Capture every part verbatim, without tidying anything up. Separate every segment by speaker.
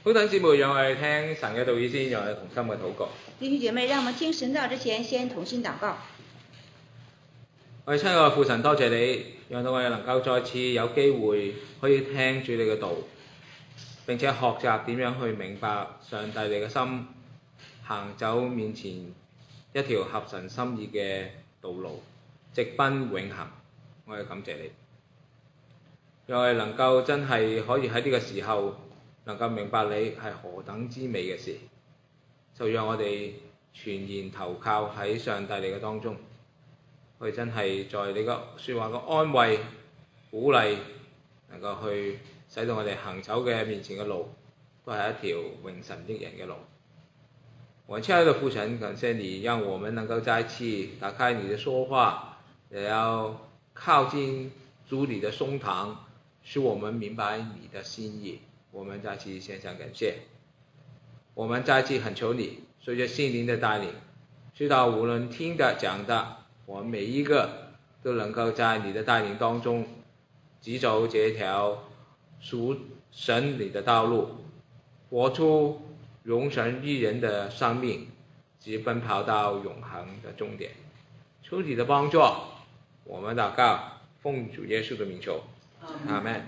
Speaker 1: 好，弟兄姊妹，讓我哋聽神嘅道語先，讓我哋同心嘅禱告。
Speaker 2: 弟兄姐妹，讓我們聽神道之前，先同心禱告。
Speaker 1: 我哋親愛嘅父神，多謝你，讓到我哋能夠再次有機會可以聽住你嘅道，並且學習點樣去明白上帝你嘅心，行走面前一條合神心意嘅道路，直奔永恆。我哋感謝你，讓我哋能夠真係可以喺呢個時候能夠明白你係何等之美嘅事，就讓我哋全然投靠喺上帝你嘅當中，去真係在你嘅説話嘅安慰、鼓勵，能夠去使到我哋行走嘅面前嘅路，都係一條永神益人嘅路。我親愛的父神，感謝你，讓我們能夠再一次打開你的說話，也要靠近主你的胸膛，使我們明白你的心意。我們再次獻上感謝，我們再次懇求你，隨着聖靈的帶領，知道無論聽的講的，我們每一個都能夠在你的帶領當中，指走這條屬神你的道路，活出榮神益人的生命，直奔跑到永恆的終點。求你的幫助，我們禱告，奉主耶穌的名求，阿們。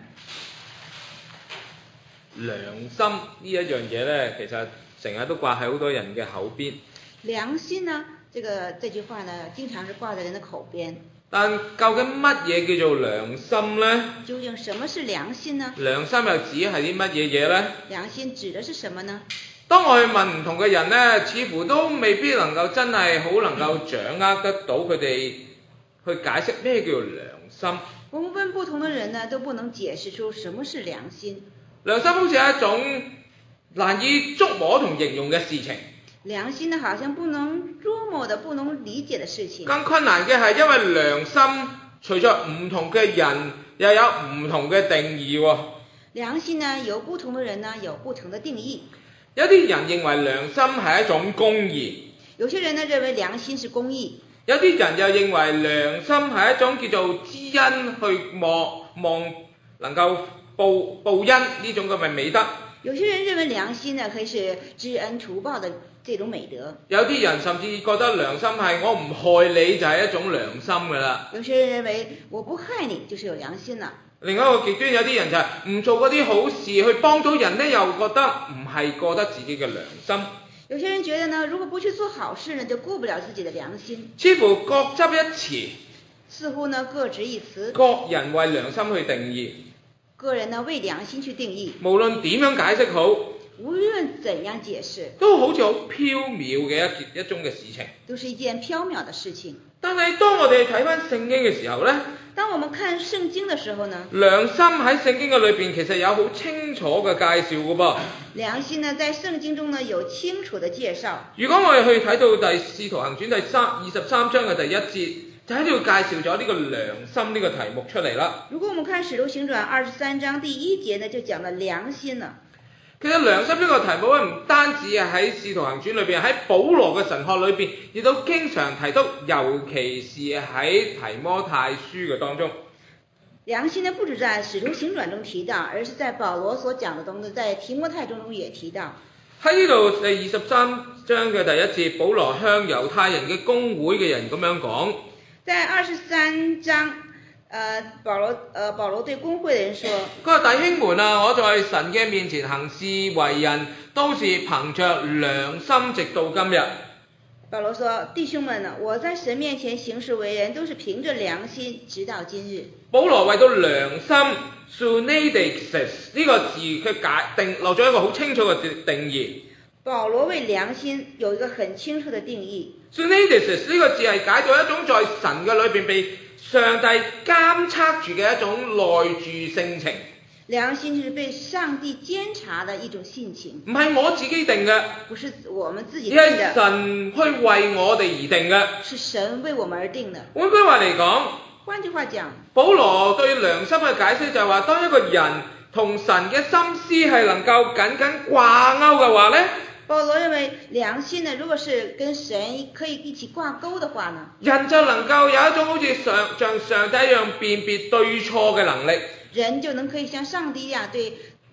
Speaker 1: 良心呢一樣嘢呢，其實成日都掛喺好多人嘅口邊。
Speaker 2: 良心呢，這個這句話呢，經常是掛在人的口邊。
Speaker 1: 但究竟乜嘢叫做良心呢？
Speaker 2: 究竟什麼是良心呢？
Speaker 1: 良心又指係啲乜嘢嘢呢？
Speaker 2: 良心指的是什麼呢？
Speaker 1: 當我去問唔同嘅人呢，似乎都未必能夠真係好能夠掌握得到佢哋去解釋咩叫做良心。
Speaker 2: 我們問不同的人呢，都不能解釋出什麼是良心。
Speaker 1: 良心好似係一種難以捉摸同形容嘅事情。
Speaker 2: 良心呢，好像不能捉摸的、不能理解的事情。
Speaker 1: 更困難嘅係因為良心隨着唔同嘅人又有唔同嘅定義喎。
Speaker 2: 良心呢，有不同的人呢，有不同的定義。
Speaker 1: 有啲人認為良心係一種公義，
Speaker 2: 有些人呢認為良心是公義。
Speaker 1: 有啲人又認為良心係一種叫做知恩去望望能夠報報恩呢種咁嘅美德。
Speaker 2: 有些人認為良心呢可以是知恩圖報的這種美德。
Speaker 1: 有啲人甚至覺得良心係我唔害你就係一種良心㗎啦。
Speaker 2: 有些人認為我不害你就是有良心啦。
Speaker 1: 另一個極端，有啲人就係唔做嗰啲好事去幫到人呢，又覺得唔係過得自己嘅良心。
Speaker 2: 有些人覺得呢，如果不去做好事呢，就過不了自己的良心。
Speaker 1: 似乎各執一詞，
Speaker 2: 似乎呢各執一詞。
Speaker 1: 各人為良心去定義。
Speaker 2: 個人呢為良心去定義。
Speaker 1: 無論點樣解釋好，
Speaker 2: 無論怎樣解釋，
Speaker 1: 都好似好飄渺嘅一件一種嘅事情。
Speaker 2: 都是一件飄渺的事情。
Speaker 1: 但係當我哋睇返聖經嘅時候呢，
Speaker 2: 當我們看聖經的時候呢，
Speaker 1: 良心喺聖經嘅裏邊其實有好清楚嘅介紹嘅噃。
Speaker 2: 良心呢在聖經中呢有清楚的介紹。
Speaker 1: 如果我哋去睇到第使徒行傳第三二十三章嘅第一節，就喺度介紹咗呢個良心呢個題目出嚟啦。
Speaker 2: 如果我們看使徒行傳二十三章第一節呢，就講了良心啦。
Speaker 1: 其實良心呢個題目咧，唔單止係喺使徒行傳裏邊，喺保羅嘅神學裏邊，亦都經常提到，尤其是喺提摩太書嘅當中。
Speaker 2: 良心呢，不止在使徒行傳中提到，而是在保羅所講的當中，在提摩太中也提到。
Speaker 1: 喺呢度第二十三章嘅第一節，保羅向猶太人嘅公會嘅人咁樣講。在
Speaker 2: 二十三章。呃，保羅，呃，保羅對公會的人說：
Speaker 1: 佢話弟兄們啊，我在神嘅面前行事為人，都是憑着良心，直到今日。
Speaker 2: 保羅說：弟兄們啊，我在神面前行事為人，都是憑着良心，直到今日。
Speaker 1: 保羅為到良心 suneidesis 呢個字，佢解定落咗一個好清楚嘅定義。
Speaker 2: 保羅為良心有一個很清楚的定義。
Speaker 1: suneidesis 呢個字係解做一種在神嘅裏邊被上帝監測住嘅一種內住性情。
Speaker 2: 良心就是被上帝監察的一種性情。
Speaker 1: 唔係我自己定嘅，
Speaker 2: 不是我們自己定的，
Speaker 1: 而係神去為我哋而定嘅。
Speaker 2: 是神為我們而定的。
Speaker 1: 換句話嚟講，
Speaker 2: 換句話講，
Speaker 1: 保羅對良心嘅解釋就係話，當一個人同神嘅心思係能夠緊緊掛鈎嘅話呢，
Speaker 2: 保羅認為良心呢，如果是跟神可以一起掛鈎的話呢，
Speaker 1: 人就能夠有一種好似上像上帝一樣辨別對錯嘅能力。
Speaker 2: 人就能可以像上帝一樣對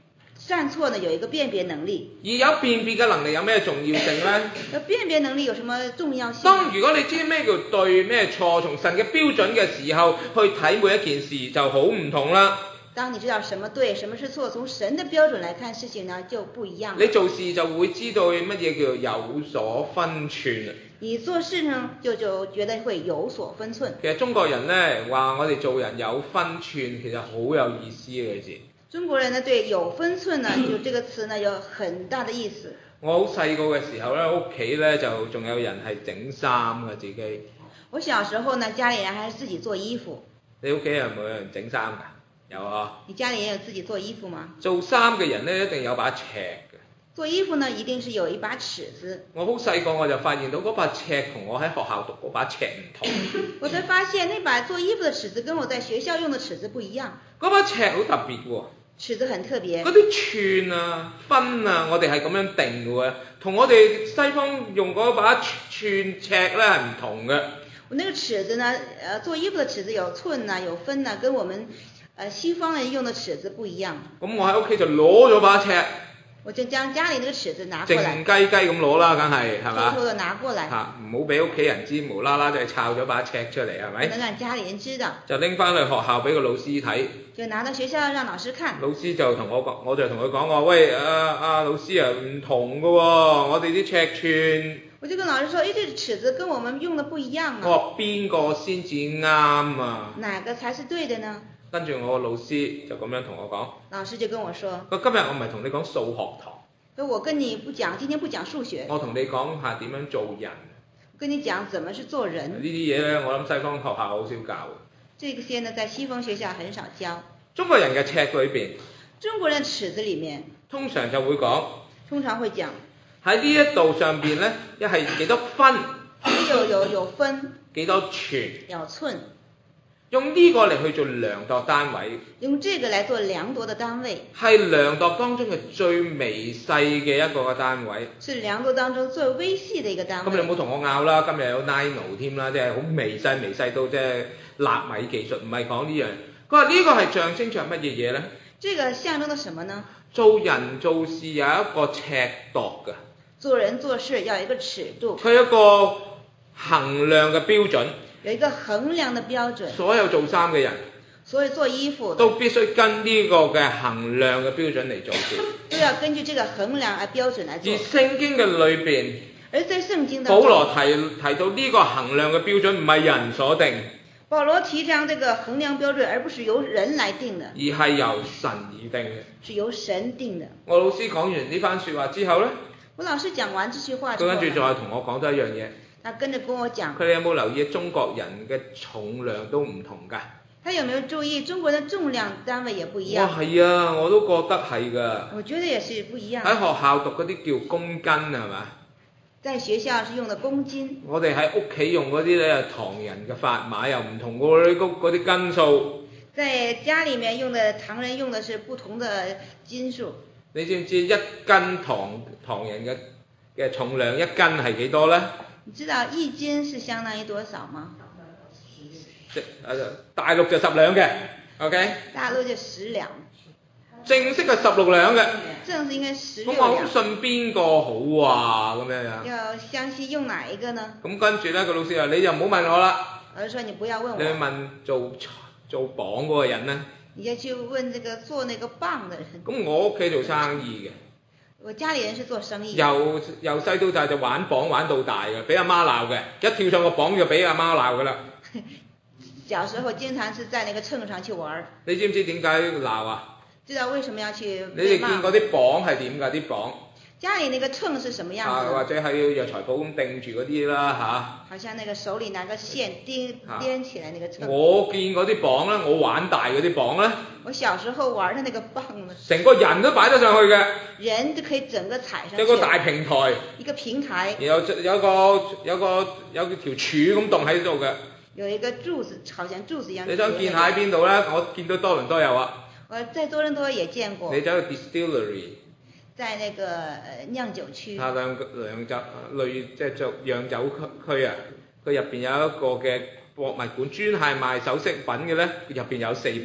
Speaker 2: 善錯呢有一個辨別能力。
Speaker 1: 而有辨別嘅能力有咩重要性呢？
Speaker 2: 那辨別能力有什麼重要性呢？
Speaker 1: 當如果你知咩叫對咩錯，從神嘅標準嘅時候，去睇每一件事就好唔同啦。
Speaker 2: 當你知道什麼對，什麼是錯，從神的標準來看事情呢，就不一樣了。
Speaker 1: 你做事就會知道乜嘢叫做有所分寸。
Speaker 2: 你做事呢，就就覺得會有所分寸。
Speaker 1: 其實中國人呢話我哋做人有分寸，其實好有意思嘅字。
Speaker 2: 中國人呢對有分寸呢，就這個詞呢有很大的意思。
Speaker 1: 我好細個嘅時候呢，屋企呢就仲有人係整衫嘅自己。
Speaker 2: 我小時候呢，家裡人還是自己做衣服。
Speaker 1: 你屋企有冇人整衫㗎？有啊。
Speaker 2: 你家裡也有自己做衣服嗎？
Speaker 1: 做衫嘅人呢，一定有把尺嘅。
Speaker 2: 做衣服呢，一定是有一把尺子。
Speaker 1: 我好細個我就發現到嗰把尺同我喺學校讀嗰把尺唔同。
Speaker 2: 我才發現那把做衣服的尺子跟我在學校用的尺子不一樣。
Speaker 1: 嗰把尺好特別喎。
Speaker 2: 尺子很特別。
Speaker 1: 嗰啲寸啊、分啊，我哋係咁樣定嘅喎，同我哋西方用嗰把寸尺咧係唔同嘅。
Speaker 2: 我那個尺子呢，呃，做衣服的尺子有寸啊，有分啊，跟我們，呃，西方人用的尺子不一樣。
Speaker 1: 咁我喺屋企就攞咗把尺。
Speaker 2: 我就將家裡那個尺子拿過來。
Speaker 1: 靜雞雞咁攞啦，梗係係嘛？
Speaker 2: 偷偷地拿過來。
Speaker 1: 嚇，唔好俾屋企人知，無啦啦就係抄咗把尺出嚟，係咪？
Speaker 2: 不能讓家裡人知道。
Speaker 1: 就拎翻去學校俾個老師睇。
Speaker 2: 就拿到學校讓老師看。
Speaker 1: 老師就同我講，我就同佢講話，喂，啊啊老師啊，唔同㗎喎，我哋啲尺寸。
Speaker 2: 我就跟老師說，誒，這個尺子跟我們用的不一樣啊。
Speaker 1: 我話邊個先至啱啊？
Speaker 2: 哪個才是對的呢？跟
Speaker 1: 住我個老師就咁樣同我講。
Speaker 2: 老師就跟我說。
Speaker 1: 佢今日我唔係同你講數學堂。
Speaker 2: 所以我跟你不講，今天不講數學。
Speaker 1: 我同你講下點樣做人。
Speaker 2: 我跟你講怎麼是做人。
Speaker 1: 呢啲嘢呢，我諗西方學校好少教。
Speaker 2: 這個些呢，在西方學校很少教。
Speaker 1: 中國人嘅尺裏邊。
Speaker 2: 中國人尺子裡面。
Speaker 1: 通常就會講。
Speaker 2: 通常會講。
Speaker 1: 喺呢一度上邊呢，一係幾多分？
Speaker 2: 有有有分。
Speaker 1: 幾多寸？
Speaker 2: 有寸。
Speaker 1: 用呢個嚟去做量度單位。
Speaker 2: 用這個來做量度的單位。
Speaker 1: 係量度當中嘅最微細嘅一個嘅單位。
Speaker 2: 是量度當中最微細嘅一個單位。
Speaker 1: 咁你唔好同我拗啦，今日有 nano 添啦，即係好微細微細到即係納米技術，唔係講呢樣。佢話呢個係象徵着乜嘢嘢呢？
Speaker 2: 這個象徵咗什麼呢？
Speaker 1: 做人做事有一個尺度㗎。
Speaker 2: 做人做事要有一個尺度。
Speaker 1: 佢有一個衡量嘅標準。
Speaker 2: 有一個衡量的標準。
Speaker 1: 所有做衫嘅人，
Speaker 2: 所以做衣服
Speaker 1: 都必須跟呢個嘅衡量嘅標準嚟做事。
Speaker 2: 都要根據這個衡量嘅標準嚟做。
Speaker 1: 而聖經嘅裏邊，
Speaker 2: 而在聖經當中，
Speaker 1: 保羅提提到呢個衡量嘅標準唔係人所定。
Speaker 2: 保羅提倡這個衡量標準，而不是由人來定的，
Speaker 1: 而係由神而定嘅。
Speaker 2: 是由神定的。
Speaker 1: 我老師講完呢番説話之後呢，
Speaker 2: 我老師講完這句話之後，
Speaker 1: 佢跟住再同我講多一樣嘢。
Speaker 2: 他跟着跟我講，
Speaker 1: 佢哋有冇留意中國人嘅重量都唔同㗎？
Speaker 2: 他有沒有注意中國人的重量單位也不一樣？
Speaker 1: 哇，係啊，我都覺得係㗎。
Speaker 2: 我覺得也是不一樣。
Speaker 1: 喺學校讀嗰啲叫公斤係嘛？
Speaker 2: 在學校是用的公斤。
Speaker 1: 我哋喺屋企用嗰啲咧，唐人嘅砝碼又唔同喎，嗰嗰啲斤數。在
Speaker 2: 家裡面用的唐人用的是不同的斤數。
Speaker 1: 你知唔知一斤唐唐人嘅嘅重量一斤係幾多呢？
Speaker 2: 你知道一斤是相當於多少嗎？
Speaker 1: 即誒大陸就十兩嘅 ，OK？
Speaker 2: 大陸就十兩。
Speaker 1: 正式係十六兩嘅。
Speaker 2: 正式應該十六
Speaker 1: 咁
Speaker 2: 兩。
Speaker 1: 我好信邊個好啊？咁樣樣。
Speaker 2: 要相信用哪一個呢？
Speaker 1: 咁跟住咧，個老師話：你就唔好問我啦。
Speaker 2: 老師說：你不要問我。
Speaker 1: 你去問做做磅嗰個人呢？
Speaker 2: 你要去問這個做那個磅的人。
Speaker 1: 咁我屋企做生意嘅。
Speaker 2: 我家裡人是做生意。
Speaker 1: 由由細到大就玩磅玩到大嘅，俾阿媽鬧嘅，一跳上個磅就俾阿媽鬧㗎啦。
Speaker 2: 小時候經常是在那個秤上去玩。
Speaker 1: 你知唔知點解鬧啊？
Speaker 2: 知道為什麼要去？
Speaker 1: 你哋見嗰啲磅係點㗎？啲磅？
Speaker 2: 家裡那個秤是什麼樣子？
Speaker 1: 啊，或者喺藥材鋪咁定住嗰啲啦嚇。
Speaker 2: 好像那個手裡拿個線釘釘起來那個秤。
Speaker 1: 我見嗰啲磅咧，我玩大嗰啲磅咧。
Speaker 2: 我小時候玩的那個磅呢，
Speaker 1: 成個人都擺得上去嘅。
Speaker 2: 人都可以整個踩上去。
Speaker 1: 有個大平台。
Speaker 2: 一個平台。
Speaker 1: 然後有個有個有條柱咁棟喺度嘅。
Speaker 2: 有一個柱子，好像柱子一樣。
Speaker 1: 你想見下喺邊度咧？我見到多倫多有啊。
Speaker 2: 我在多倫多也見過。
Speaker 1: 你走去 distillery。
Speaker 2: 在那個呃釀酒區。
Speaker 1: 啊，釀釀酒類即係做釀酒區區啊，佢入邊有一個嘅博物館，專係賣首飾品嘅咧，入邊有四部。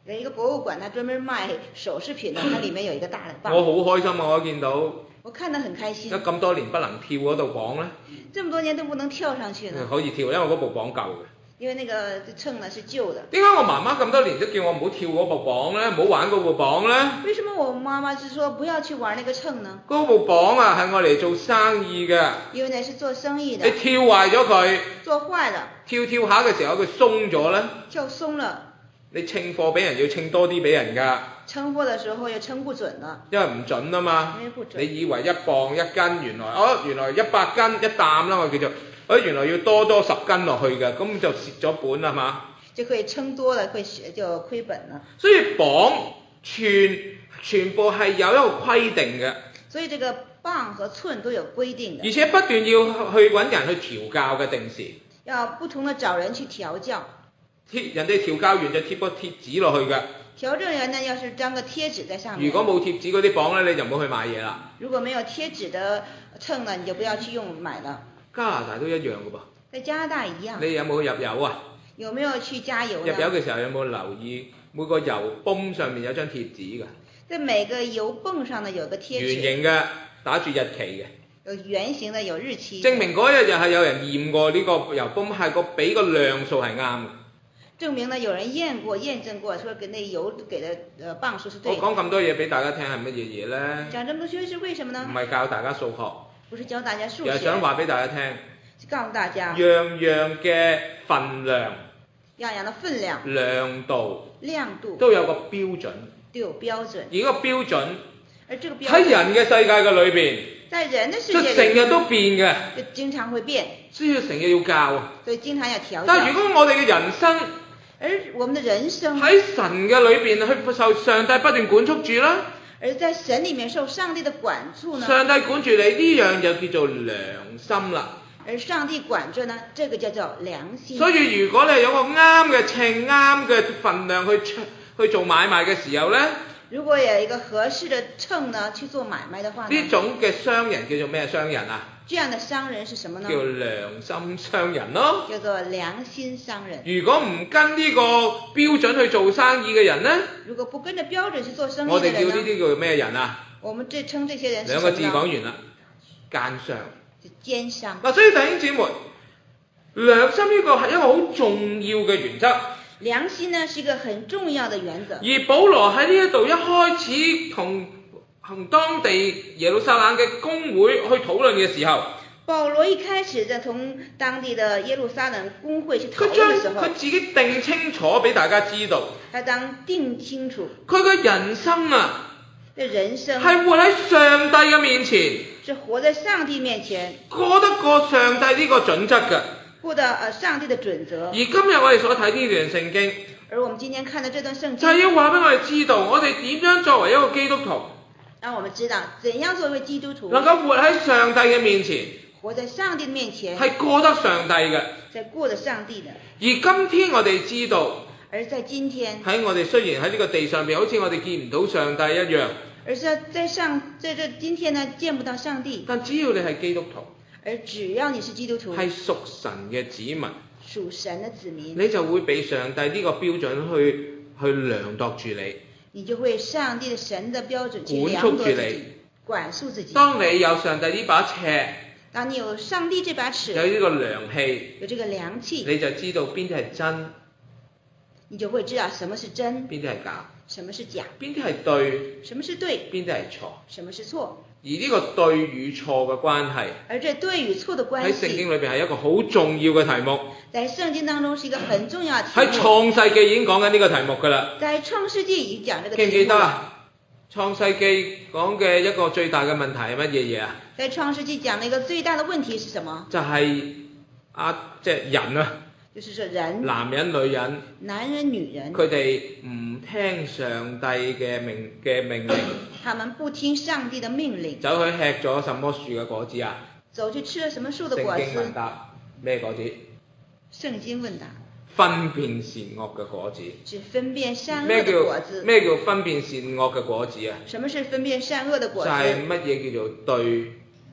Speaker 2: 有一個博物館，它專門賣首飾品的，它裡面有一個大的蚌。
Speaker 1: 我好開心啊！我見到。
Speaker 2: 我看得很開心。
Speaker 1: 一咁多年不能跳嗰度綁呢？
Speaker 2: 這麼多年都不能跳上去呢？
Speaker 1: 可以跳，因為嗰部綁舊嘅。
Speaker 2: 因為那個秤呢是舊的。
Speaker 1: 點解我媽媽咁多年都叫我唔好跳嗰部綁呢？唔好玩嗰部綁呢？
Speaker 2: 為什麼我媽媽是說不要去玩那個秤呢？
Speaker 1: 嗰部綁啊係我嚟做生意嘅。
Speaker 2: 因為呢是做生意的。
Speaker 1: 你跳壞咗佢。
Speaker 2: 做壞了。
Speaker 1: 跳跳下嘅時候佢鬆咗呢？
Speaker 2: 跳鬆了。
Speaker 1: 你稱貨俾人要稱多啲俾人㗎。
Speaker 2: 稱貨的時候又稱不準了。
Speaker 1: 因為唔準啊嘛。
Speaker 2: 因為不準。
Speaker 1: 你以為一磅一斤，原來哦原來一百斤一擔啦，我叫做，哦原來要多多十斤落去嘅，咁就蝕咗本啦嘛。
Speaker 2: 就可以稱多了，會就虧本了。
Speaker 1: 所以磅全全部係有一個規定嘅。
Speaker 2: 所以這個磅和寸都有規定的。
Speaker 1: 而且不斷要去揾人去調教嘅定時。
Speaker 2: 要不同的找人去調教。
Speaker 1: 貼人哋調教完就貼個貼紙落去㗎。
Speaker 2: 調正人呢，要是張個貼紙在上面。
Speaker 1: 如果冇貼紙嗰啲磅呢，你就唔好去買嘢啦。
Speaker 2: 如果沒有貼紙的秤呢，你就不要去用買了。
Speaker 1: 加拿大都一樣㗎噃。
Speaker 2: 在加拿大一樣。
Speaker 1: 你有冇去入油啊？
Speaker 2: 有沒有去加油呢？
Speaker 1: 入油嘅時候有冇留意每個油泵上面有張貼紙㗎？
Speaker 2: 在每個油泵上呢有個貼紙。
Speaker 1: 圓形嘅，打住日期嘅。
Speaker 2: 有圓形的，有日期。
Speaker 1: 證明嗰一日係有人驗過呢個油泵係個俾個量數係啱嘅。
Speaker 2: 證明呢有人驗過驗證過，說給那油給的呃磅數是對的。
Speaker 1: 我講咁多嘢俾大家聽係乜嘢嘢呢？
Speaker 2: 講這麼多學是為什麼呢？
Speaker 1: 唔係教大家數學。
Speaker 2: 不是教大家數學。
Speaker 1: 又係想話俾大家聽。
Speaker 2: 告訴大家。
Speaker 1: 樣樣嘅份量。
Speaker 2: 樣樣的分量。
Speaker 1: 亮度。
Speaker 2: 亮度。
Speaker 1: 都有個標準。
Speaker 2: 都有標準。
Speaker 1: 而個標準。
Speaker 2: 而這個標準。
Speaker 1: 喺人嘅世界嘅裏邊。
Speaker 2: 在人的世界裏。
Speaker 1: 成日都變嘅。
Speaker 2: 就經常會變。
Speaker 1: 所以成日要教。
Speaker 2: 所以經常要調教。
Speaker 1: 但係如果我哋嘅人生。
Speaker 2: 而我們的人生
Speaker 1: 喺神嘅裏邊去受上帝不斷管束住啦。
Speaker 2: 而在神裡面受上帝的管束呢？
Speaker 1: 上帝管住你呢樣就叫做良心啦。
Speaker 2: 而上帝管着呢，這個叫做良心。
Speaker 1: 所以如果你有個啱嘅稱啱嘅份量去去做買賣嘅時候呢，
Speaker 2: 如果有一個合適的秤呢去做買賣的話呢，
Speaker 1: 呢種嘅商人叫做咩商人啊？
Speaker 2: 這樣的商人是什麼呢？
Speaker 1: 叫良心商人咯。
Speaker 2: 叫做良心商人。
Speaker 1: 如果唔跟呢個標準去做生意嘅人呢？
Speaker 2: 如果不跟着標準去做生意嘅人呢？
Speaker 1: 我哋叫呢啲叫咩人啊？
Speaker 2: 我們這稱這些人是
Speaker 1: 兩個字講完啦，奸商。
Speaker 2: 奸商。
Speaker 1: 嗱，所以弟兄姊妹，良心呢個係一個好重要嘅原則。
Speaker 2: 良心呢是一個很重要的原則。
Speaker 1: 而保羅喺呢一度一開始同同當地耶路撒冷嘅公會去討論嘅時候，
Speaker 2: 保羅一開始在同當地的耶路撒冷公會去討論嘅時候，
Speaker 1: 佢自己定清楚俾大家知道，
Speaker 2: 他當定清楚
Speaker 1: 佢嘅人生啊，
Speaker 2: 嘅人生
Speaker 1: 係活喺上帝嘅面前，
Speaker 2: 是活在上帝面前，
Speaker 1: 過得過上帝呢個準則嘅，
Speaker 2: 過得呃上帝的準則。
Speaker 1: 而今日我哋所睇呢段聖經，
Speaker 2: 而我們今天看的這段聖經，
Speaker 1: 就係要話俾我哋知道，我哋點樣作為一個基督徒，
Speaker 2: 讓我們知道怎樣作為基督徒
Speaker 1: 能夠活喺上帝嘅面前，
Speaker 2: 活在上帝的面前，
Speaker 1: 係過得上帝嘅，
Speaker 2: 在過得上帝的。
Speaker 1: 而今天我哋知道，
Speaker 2: 而在今天
Speaker 1: 喺我哋雖然喺呢個地上邊，好似我哋見唔到上帝一樣，
Speaker 2: 而是在上在這今天呢見不到上帝，
Speaker 1: 但只要你係基督徒，
Speaker 2: 而只要你是基督徒，
Speaker 1: 係屬神嘅子民，
Speaker 2: 屬神的子民，
Speaker 1: 你就會被上帝呢個標準去去量度住你，
Speaker 2: 你就會上帝的神的標準去量度自己，管束自己。
Speaker 1: 當你有上帝呢把尺，
Speaker 2: 當你有上帝這把尺，
Speaker 1: 有呢個量器，
Speaker 2: 有這個量器，
Speaker 1: 你就知道邊啲係真，
Speaker 2: 你就會知道什麼是真，
Speaker 1: 邊啲係假，
Speaker 2: 什麼是假，
Speaker 1: 邊啲係對，
Speaker 2: 什麼是對，
Speaker 1: 邊啲係錯，
Speaker 2: 什麼是錯。
Speaker 1: 而呢個對與錯嘅關係，
Speaker 2: 而這對與錯的關係
Speaker 1: 喺聖經裏邊係一個好重要嘅題目。
Speaker 2: 在聖經當中是一個很重要嘅題目。
Speaker 1: 喺創世紀已經講緊呢個題目㗎啦。
Speaker 2: 在創世紀已經講這個題目。
Speaker 1: 記唔記得啊？創世紀講嘅一個最大嘅問題係乜嘢嘢啊？
Speaker 2: 在創世紀講的一個最大的問題是什麼？
Speaker 1: 就係啊，即係人啊。
Speaker 2: 就是說人。
Speaker 1: 男人、女人。
Speaker 2: 男人、女人。
Speaker 1: 佢哋唔聽上帝嘅命嘅命令。
Speaker 2: 他們不聽上帝的命令。
Speaker 1: 走去吃咗什麼樹嘅果子啊？
Speaker 2: 走去吃了什麼樹的果子？
Speaker 1: 聖經問答咩果子？
Speaker 2: 聖經問答。
Speaker 1: 分辨善惡嘅果子。
Speaker 2: 是分辨善惡的果子。
Speaker 1: 咩叫分辨善惡嘅果子啊？
Speaker 2: 什麼是分辨善惡的果子？
Speaker 1: 就係乜嘢叫做對，乜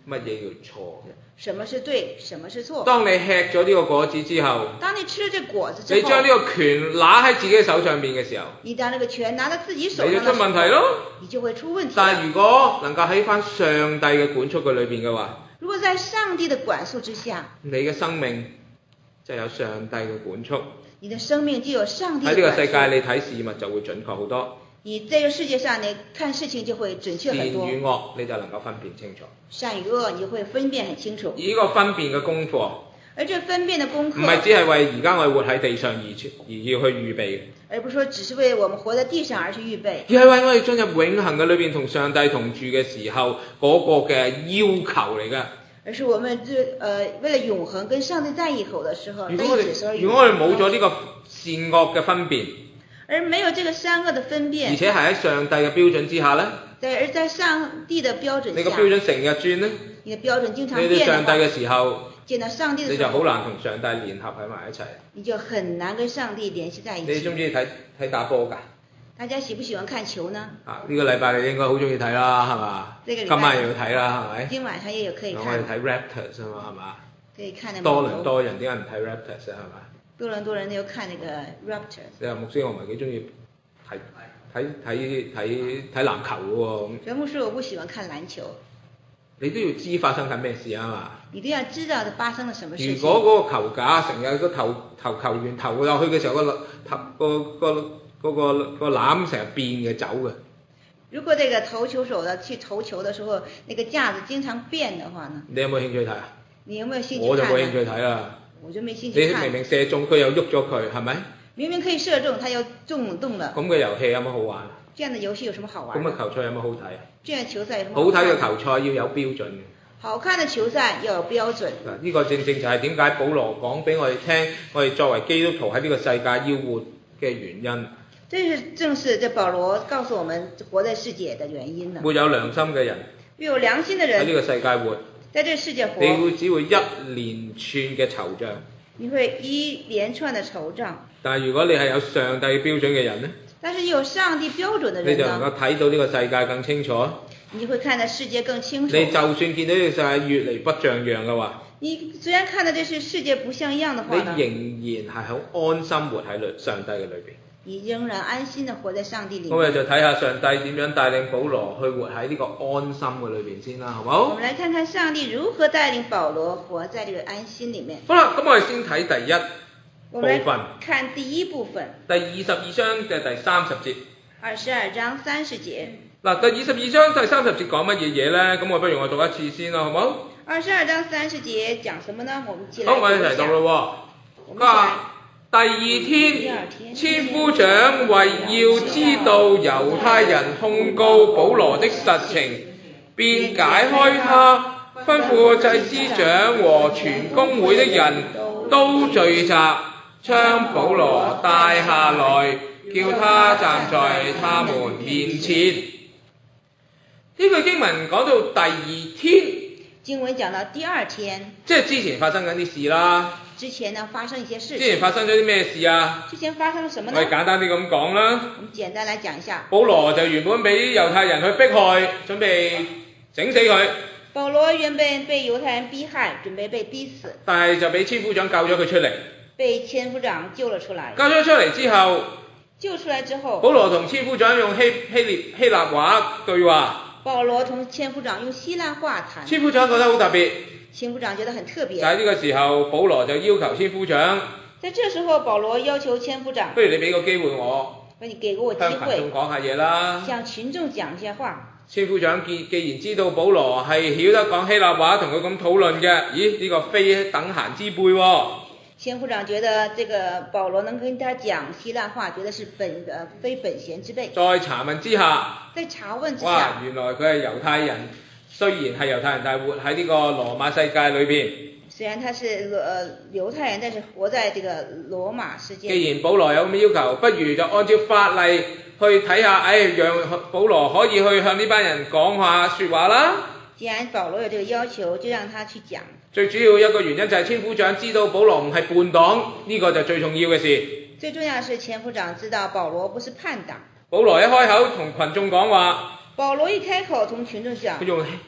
Speaker 1: 乜嘢叫錯。
Speaker 2: 什麼是對，什麼是錯。
Speaker 1: 當你吃咗呢個果子之後，
Speaker 2: 當你吃了這果子之後，
Speaker 1: 你將呢個權拿喺自己手上面嘅時候，
Speaker 2: 你將呢個權拿在自己手上，
Speaker 1: 你就出問題咯。
Speaker 2: 你就會出問題。
Speaker 1: 但係如果能夠喺翻上帝嘅管束嘅裏邊嘅話，
Speaker 2: 如果在上帝的管束之下，
Speaker 1: 你嘅生命就有上帝嘅管束。
Speaker 2: 你的生命就有上帝的
Speaker 1: 喺呢
Speaker 2: 管束。
Speaker 1: 個世界你睇事物就會準確好多。
Speaker 2: 你這個世界上你看事情就會準確很多。
Speaker 1: 善與惡你就能夠分辨清楚。
Speaker 2: 善與惡你會分辨很清楚。
Speaker 1: 而呢個分辨嘅功課，
Speaker 2: 而這分辨的功課，
Speaker 1: 唔係只係為而家我哋活喺地上而而要去預備嘅。
Speaker 2: 而不是說只是為我們活在地上而去預備。
Speaker 1: 而係為我哋進入永恆嘅裏邊同上帝同住嘅時候嗰個嘅要求嚟㗎。
Speaker 2: 而是我們就呃為了永恆跟上帝在一起的時候，
Speaker 1: 如果我
Speaker 2: 在一起的時候
Speaker 1: 哋如果我哋冇咗呢個善惡嘅分辨，
Speaker 2: 而沒有這個善惡的分辨，
Speaker 1: 而且係喺上帝嘅標準之下呢，
Speaker 2: 在而在上帝的標準下，
Speaker 1: 你個標準成日轉呢，
Speaker 2: 你的標準經常
Speaker 1: 你
Speaker 2: 變的話，
Speaker 1: 對上帝嘅時候，
Speaker 2: 見到上帝的
Speaker 1: 你
Speaker 2: 時候，
Speaker 1: 就好難同上帝聯合喺埋一齊。
Speaker 2: 你就很難跟上帝聯繫在一起。
Speaker 1: 你中唔中意睇睇打波㗎？
Speaker 2: 大家喜不喜歡看球呢？
Speaker 1: 啊，呢、這個禮拜你應該好中意睇啦，係嘛？
Speaker 2: 這個禮拜
Speaker 1: 今晚又要睇啦，係咪？
Speaker 2: 今晚上也有可以看。
Speaker 1: 我哋睇 Raptors 啊嘛，係嘛？
Speaker 2: 可以看那
Speaker 1: 多倫多人點解唔睇 Raptors 啊？係嘛？
Speaker 2: 多倫多人要看那個 Raptors。
Speaker 1: 你話牧師，我唔係幾中意睇睇睇睇睇籃球嘅喎。
Speaker 2: 咁牧師，我不喜歡看籃球。
Speaker 1: 你都要知發生緊咩事啊嘛？
Speaker 2: 你都要知道發生了什麼事情。
Speaker 1: 如果嗰個球架成日個投投球員投落去嘅時候，個投個個嗰個個籃成日變嘅走嘅。
Speaker 2: 如果這個投球手的去投球的時候，那個架子經常變的話呢？
Speaker 1: 你有冇興趣睇啊？
Speaker 2: 你有沒有興趣看？
Speaker 1: 我就冇興趣睇啦。
Speaker 2: 我就沒興趣看。
Speaker 1: 你明明射中佢又喐咗佢，係咪？
Speaker 2: 明明可以射中，他又中動了。
Speaker 1: 咁嘅遊戲有乜好玩？
Speaker 2: 這樣的遊戲有什麼好玩？
Speaker 1: 咁嘅球賽有乜好睇啊？
Speaker 2: 這樣球賽有什麼好？
Speaker 1: 好睇嘅球賽要有標準嘅。
Speaker 2: 好看的球賽要有標準。
Speaker 1: 嗱，呢個正正就係點解保羅講俾我哋聽，我哋作為基督徒喺呢個世界要活嘅原因。
Speaker 2: 這是正是這保羅告訴我們活在世界的原因呢。
Speaker 1: 沒有良心嘅人，
Speaker 2: 沒有良心的人
Speaker 1: 喺呢個世界活，
Speaker 2: 在這個世界活，
Speaker 1: 你會只會一連串嘅惆悵。
Speaker 2: 你會一連串的惆悵。
Speaker 1: 但係如果你係有上帝標準嘅人呢？
Speaker 2: 但是有上帝標準的人呢？
Speaker 1: 你就能夠睇到呢個世界更清楚。
Speaker 2: 你會看到世界更清楚。
Speaker 1: 你就算見到呢個世界越嚟不像樣嘅話，
Speaker 2: 你雖然看到這是世界不像樣的話呢，
Speaker 1: 你仍然係好安心活喺上帝嘅裏邊。
Speaker 2: 你仍然安心地活在上帝裏面。
Speaker 1: 咁我哋就睇下上帝點樣帶領保羅去活喺呢個安心嘅裏邊先啦，好唔好？
Speaker 2: 我們來看看上帝如何帶領保羅活在這個安心裏面。
Speaker 1: 好啦，咁我哋先睇第一
Speaker 2: 我們來
Speaker 1: 部分，
Speaker 2: 看第一部分，
Speaker 1: 第二十二章嘅第三十節。
Speaker 2: 二十二章三十節。
Speaker 1: 嗱，第二十二章第三十節講乜嘢嘢呢？咁我不如我讀一次先啦，好唔好？
Speaker 2: 二十二章三十節講什麼呢？我們一起來
Speaker 1: 好，我哋一齊讀咯喎。佢話第二天，千夫長為要知道猶太人控告保羅的實情，便解開他，吩咐祭司長和全公會的人都聚集，將保羅帶下來，叫他站在他們面前。呢句經文講到第二天，
Speaker 2: 經文講到第二天，
Speaker 1: 即係之前發生緊啲事啦。
Speaker 2: 之前呢發生一些事情。
Speaker 1: 之前發生咗啲咩事啊？
Speaker 2: 之前發生了什麼呢？
Speaker 1: 我哋簡單啲咁講啦。
Speaker 2: 我們簡單來講一下。
Speaker 1: 保羅就原本俾猶太人去迫害，準備整死佢。
Speaker 2: 保羅原本被猶太人逼害，準備被逼死。
Speaker 1: 但係就俾千夫長救咗佢出嚟。
Speaker 2: 被千夫長救了出來。
Speaker 1: 救咗出嚟之後，
Speaker 2: 救出來之後，
Speaker 1: 保羅同千夫長用希希臘希臘話對話。
Speaker 2: 保羅同千夫長用希臘話談。千
Speaker 1: 夫長覺得好特別。
Speaker 2: 千夫長覺得很特別。
Speaker 1: 喺呢個時候，保羅就要求千夫長。
Speaker 2: 在這時候，保羅要求千夫長。
Speaker 1: 不如你俾個機會我。
Speaker 2: 不如你給我機會。
Speaker 1: 向群眾講下嘢啦。
Speaker 2: 向群眾講一下話。
Speaker 1: 千夫長既既然知道保羅係曉得講希臘話，同佢咁討論嘅，咦？呢、這個非等閒之輩喎、哦。
Speaker 2: 千夫長覺得這個保羅能跟他講希臘話，覺得是本呃非本閒之輩。
Speaker 1: 再查問之下，
Speaker 2: 在查問之下，
Speaker 1: 哇！原來佢係猶太人，雖然係猶太人，但係活喺呢個羅馬世界裏邊。
Speaker 2: 雖然他是呃猶太人，但是活在這個羅馬世界。
Speaker 1: 既然保羅有咁嘅要求，不如就按照法例去睇下，哎，讓保羅可以去向呢班人講下説話啦。
Speaker 2: 既然保羅有這個要求，就讓他去講。
Speaker 1: 最主要一個原因就係千夫長知道保羅唔係叛黨，呢、這個就最重要嘅事。
Speaker 2: 最重要的是千夫長知道保羅不是叛黨。
Speaker 1: 保羅一開口同群眾講話。
Speaker 2: 保羅一開口同群眾講。
Speaker 1: 佢用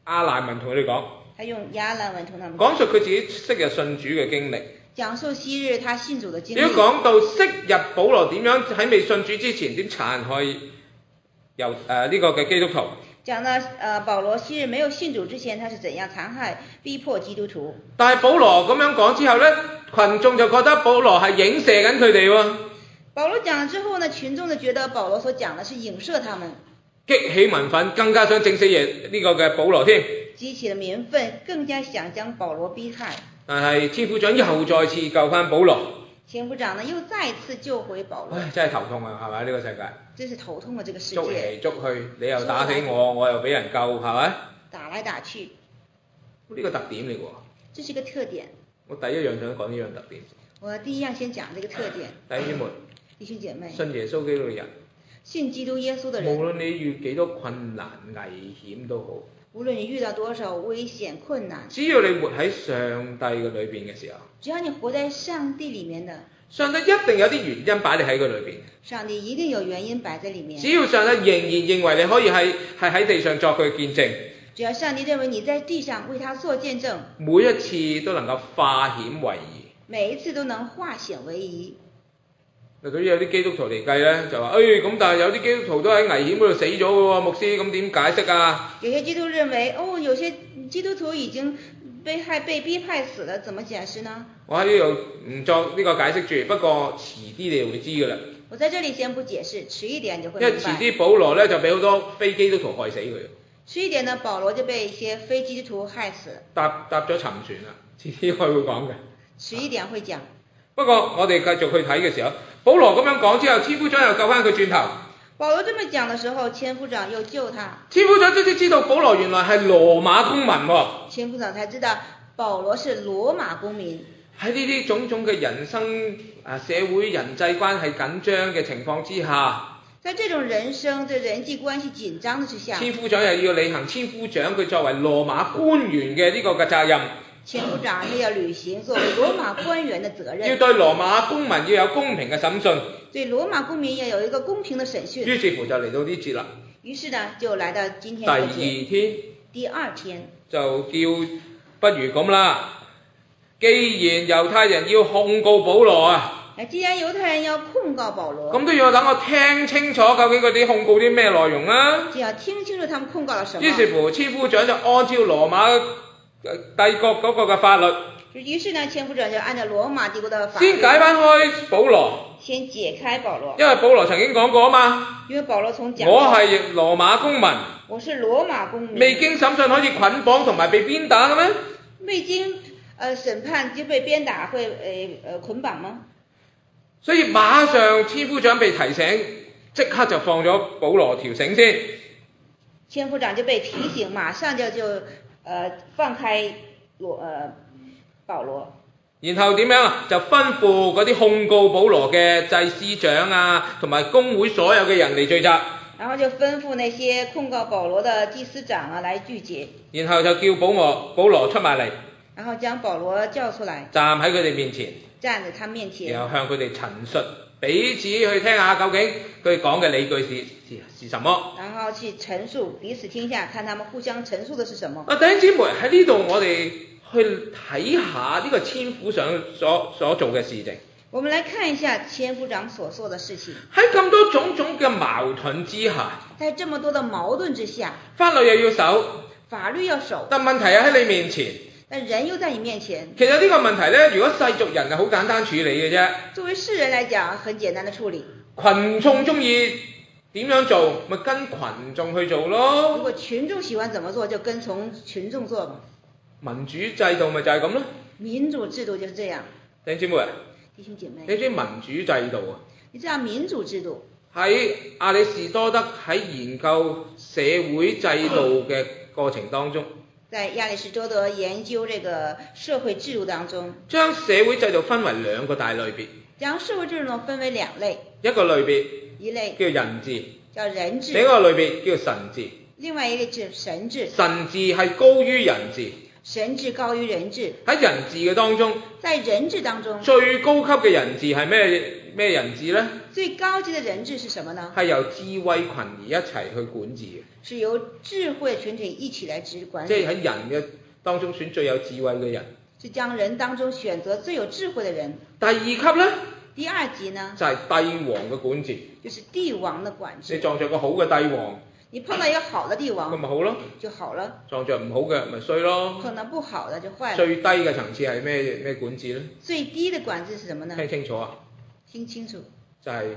Speaker 1: 亞蘭文同佢哋講，
Speaker 2: 他用亞蘭文同他們
Speaker 1: 講述佢自己昔日信主嘅經歷。
Speaker 2: 講述昔日他信主的經歷。
Speaker 1: 如果講到昔日保羅點樣喺未信主之前點殘害由誒呢、呃這個嘅基督徒。
Speaker 2: 講到呃保羅昔日沒有信主之前，他是怎樣殘害逼迫基督徒。
Speaker 1: 但係保羅咁樣講之後呢，群眾就覺得保羅係影射緊佢哋喎。
Speaker 2: 保羅講了之後呢，群眾就覺得保羅所講的是影射他們，
Speaker 1: 激起民憤，更加想整死耶呢個嘅保羅添。
Speaker 2: 激起了民憤，更加想將保羅逼害。
Speaker 1: 但係千夫長又再次救翻保羅。
Speaker 2: 千夫長呢又再次救回保羅。
Speaker 1: 唉，真係頭痛啊，係咪呢個世界？
Speaker 2: 真是頭痛啊！這個世界。
Speaker 1: 捉嚟捉去，你又打死我，我又俾人救，係咪？
Speaker 2: 打來打去。
Speaker 1: 呢個特點嚟喎。
Speaker 2: 這是個特點。
Speaker 1: 我第一樣想講呢樣特點。
Speaker 2: 我第一樣先講這個特點。
Speaker 1: 弟兄們，
Speaker 2: 弟兄姐妹，
Speaker 1: 信耶穌基督嘅人，
Speaker 2: 信基督耶穌的人，
Speaker 1: 無論你遇幾多困難危險都好，
Speaker 2: 無論你遇到多少危險困難，
Speaker 1: 只要你活喺上帝嘅裏邊嘅時候，
Speaker 2: 只要你活在上帝裡面的，
Speaker 1: 上帝一定有啲原因擺你喺個裏邊。
Speaker 2: 上帝一定有原因擺在裡面。
Speaker 1: 只要上帝仍然認為你可以係係喺地上作佢嘅見證，
Speaker 2: 只要上帝認為你在地上為他做見證，
Speaker 1: 每一次都能夠化險為夷，
Speaker 2: 每一次都能化險為夷。
Speaker 1: 嗱，對於有啲基督徒嚟計咧，就話誒咁，但係有啲基督徒都喺危險嗰度死咗嘅喎，牧師咁點解釋啊？
Speaker 2: 有些基督徒認為，哦，有些基督徒已經被害被逼害死了，怎麼解釋呢？
Speaker 1: 我喺呢度唔作呢個解釋住，不過遲啲你就會知㗎啦。
Speaker 2: 我在這裡先不解釋，遲一點就會
Speaker 1: 因為
Speaker 2: 明白。
Speaker 1: 遲啲保羅咧就俾好多非基督徒害死佢。
Speaker 2: 遲一點呢，保羅就被一些非基督徒害死。
Speaker 1: 搭搭咗沉船啦，遲啲佢會講嘅。
Speaker 2: 遲一點會講。
Speaker 1: 不過我哋繼續去睇嘅時候，保羅咁樣講之後，千夫長又救翻佢轉頭。
Speaker 2: 保羅這麼講的時候，千夫長又救他。
Speaker 1: 千夫長終於知道保羅原來係羅馬公民喎。
Speaker 2: 千夫長才知道保羅是羅馬公民。
Speaker 1: 喺呢啲種種嘅人生啊社會人際關係緊張嘅情況之下，
Speaker 2: 在這種人生嘅人際關係緊張的之下，
Speaker 1: 千夫長又要履行千夫長佢作為羅馬官員嘅呢個嘅責任。
Speaker 2: 千夫長又要履行作為羅馬官員的責任，
Speaker 1: 要對羅馬公民要有公平嘅審訊，
Speaker 2: 對羅馬公民要有一個公平的審訊。
Speaker 1: 於是乎就嚟到呢節啦。
Speaker 2: 於是呢，就來到今天
Speaker 1: 第二天，
Speaker 2: 第二天
Speaker 1: 就叫不如咁啦。既然猶太人要控告保羅啊，
Speaker 2: 既然猶太人要控告保羅，
Speaker 1: 咁都要等我聽清楚究竟佢哋控告啲咩內容啊。
Speaker 2: 就要聽清楚他們控告了什麼。
Speaker 1: 於是乎，千夫長就按照羅馬帝國嗰個嘅法律，
Speaker 2: 於是呢，千夫長就按照羅馬帝國的法律，
Speaker 1: 先解翻開保羅，
Speaker 2: 先解開保羅，
Speaker 1: 因為保羅曾經講過啊嘛，
Speaker 2: 因為保羅從講，
Speaker 1: 我係羅馬公民，
Speaker 2: 我是羅馬公民，
Speaker 1: 未經審訊可以捆綁同埋被鞭打嘅咩？
Speaker 2: 未經呃審判就被鞭打會呃呃捆綁嗎？
Speaker 1: 所以馬上千夫長被提醒，即刻就放咗保羅條繩先。
Speaker 2: 千夫長就被提醒，馬上就就呃放開羅呃保羅。
Speaker 1: 然後點樣啊？就吩咐嗰啲控告保羅嘅祭司長啊，同埋公會所有嘅人嚟聚集。
Speaker 2: 然後就吩咐那些控告保羅的祭司長啊來聚集。
Speaker 1: 然後就叫保羅保羅出埋嚟。然
Speaker 2: 後將保羅叫出來，
Speaker 1: 站喺佢哋面前，
Speaker 2: 站在他面前，
Speaker 1: 然後向佢哋陳述，彼此去聽下究竟佢講嘅理據是是是什麼。
Speaker 2: 然後去陳述，彼此聽下，看他們互相陳述的是什麼。
Speaker 1: 啊，弟兄姊妹喺呢度，我哋去睇下呢個千夫長所所做嘅事情。
Speaker 2: 我們來看一下千夫長所做的事情。
Speaker 1: 喺咁多種種嘅矛盾之下，
Speaker 2: 在這麼多的矛盾之下，
Speaker 1: 法律又要守，
Speaker 2: 法律要守，
Speaker 1: 但問題又喺你面前。
Speaker 2: 但人又在你面前。
Speaker 1: 其實呢個問題呢，如果世俗人係好簡單處理嘅啫。
Speaker 2: 作為世人來講，很簡單的處理。
Speaker 1: 群眾中意點樣做，咪跟群眾去做咯。
Speaker 2: 如果群眾喜歡怎麼做，就跟從群眾做嘛。
Speaker 1: 民主制度咪就係咁咯。
Speaker 2: 民主制度就是這樣。
Speaker 1: 弟兄姊妹，
Speaker 2: 弟兄姐妹，
Speaker 1: 你知民主制度啊？
Speaker 2: 你知道民主制度？
Speaker 1: 喺亞里士多德喺研究社會制度嘅過程當中，
Speaker 2: 在亞里士多德研究這個社會制度當中，
Speaker 1: 將社會制度分為兩個大類別。
Speaker 2: 將社會制度分為兩類。
Speaker 1: 一個類別，
Speaker 2: 一類
Speaker 1: 叫人治，
Speaker 2: 叫人治。
Speaker 1: 另一個類別叫神治。
Speaker 2: 另外一個叫神治。
Speaker 1: 神治係高於人治。
Speaker 2: 神治高於人治。
Speaker 1: 喺人治嘅當中，
Speaker 2: 在人治當中，
Speaker 1: 最高級嘅人治係咩咩人治呢？
Speaker 2: 最高級的人治是什麼呢？
Speaker 1: 係由智慧群兒一齊去管治嘅，
Speaker 2: 是由智慧群體一起來治管理。
Speaker 1: 即係喺人嘅當中選最有智慧嘅人。
Speaker 2: 是將人當中選擇最有智慧的人。
Speaker 1: 第二級呢，
Speaker 2: 第二級呢，
Speaker 1: 就係帝王嘅管治。
Speaker 2: 就是帝王的管治。
Speaker 1: 你撞着個好嘅帝王，
Speaker 2: 你碰到一個好的帝王，
Speaker 1: 咁咪好咯，
Speaker 2: 就好了。
Speaker 1: 撞着唔好嘅咪衰咯。
Speaker 2: 碰到不好的就壞了。
Speaker 1: 最低嘅層次係咩咩管治呢？
Speaker 2: 最低的管治是什麼呢？
Speaker 1: 聽清楚啊！
Speaker 2: 聽清楚。
Speaker 1: 就係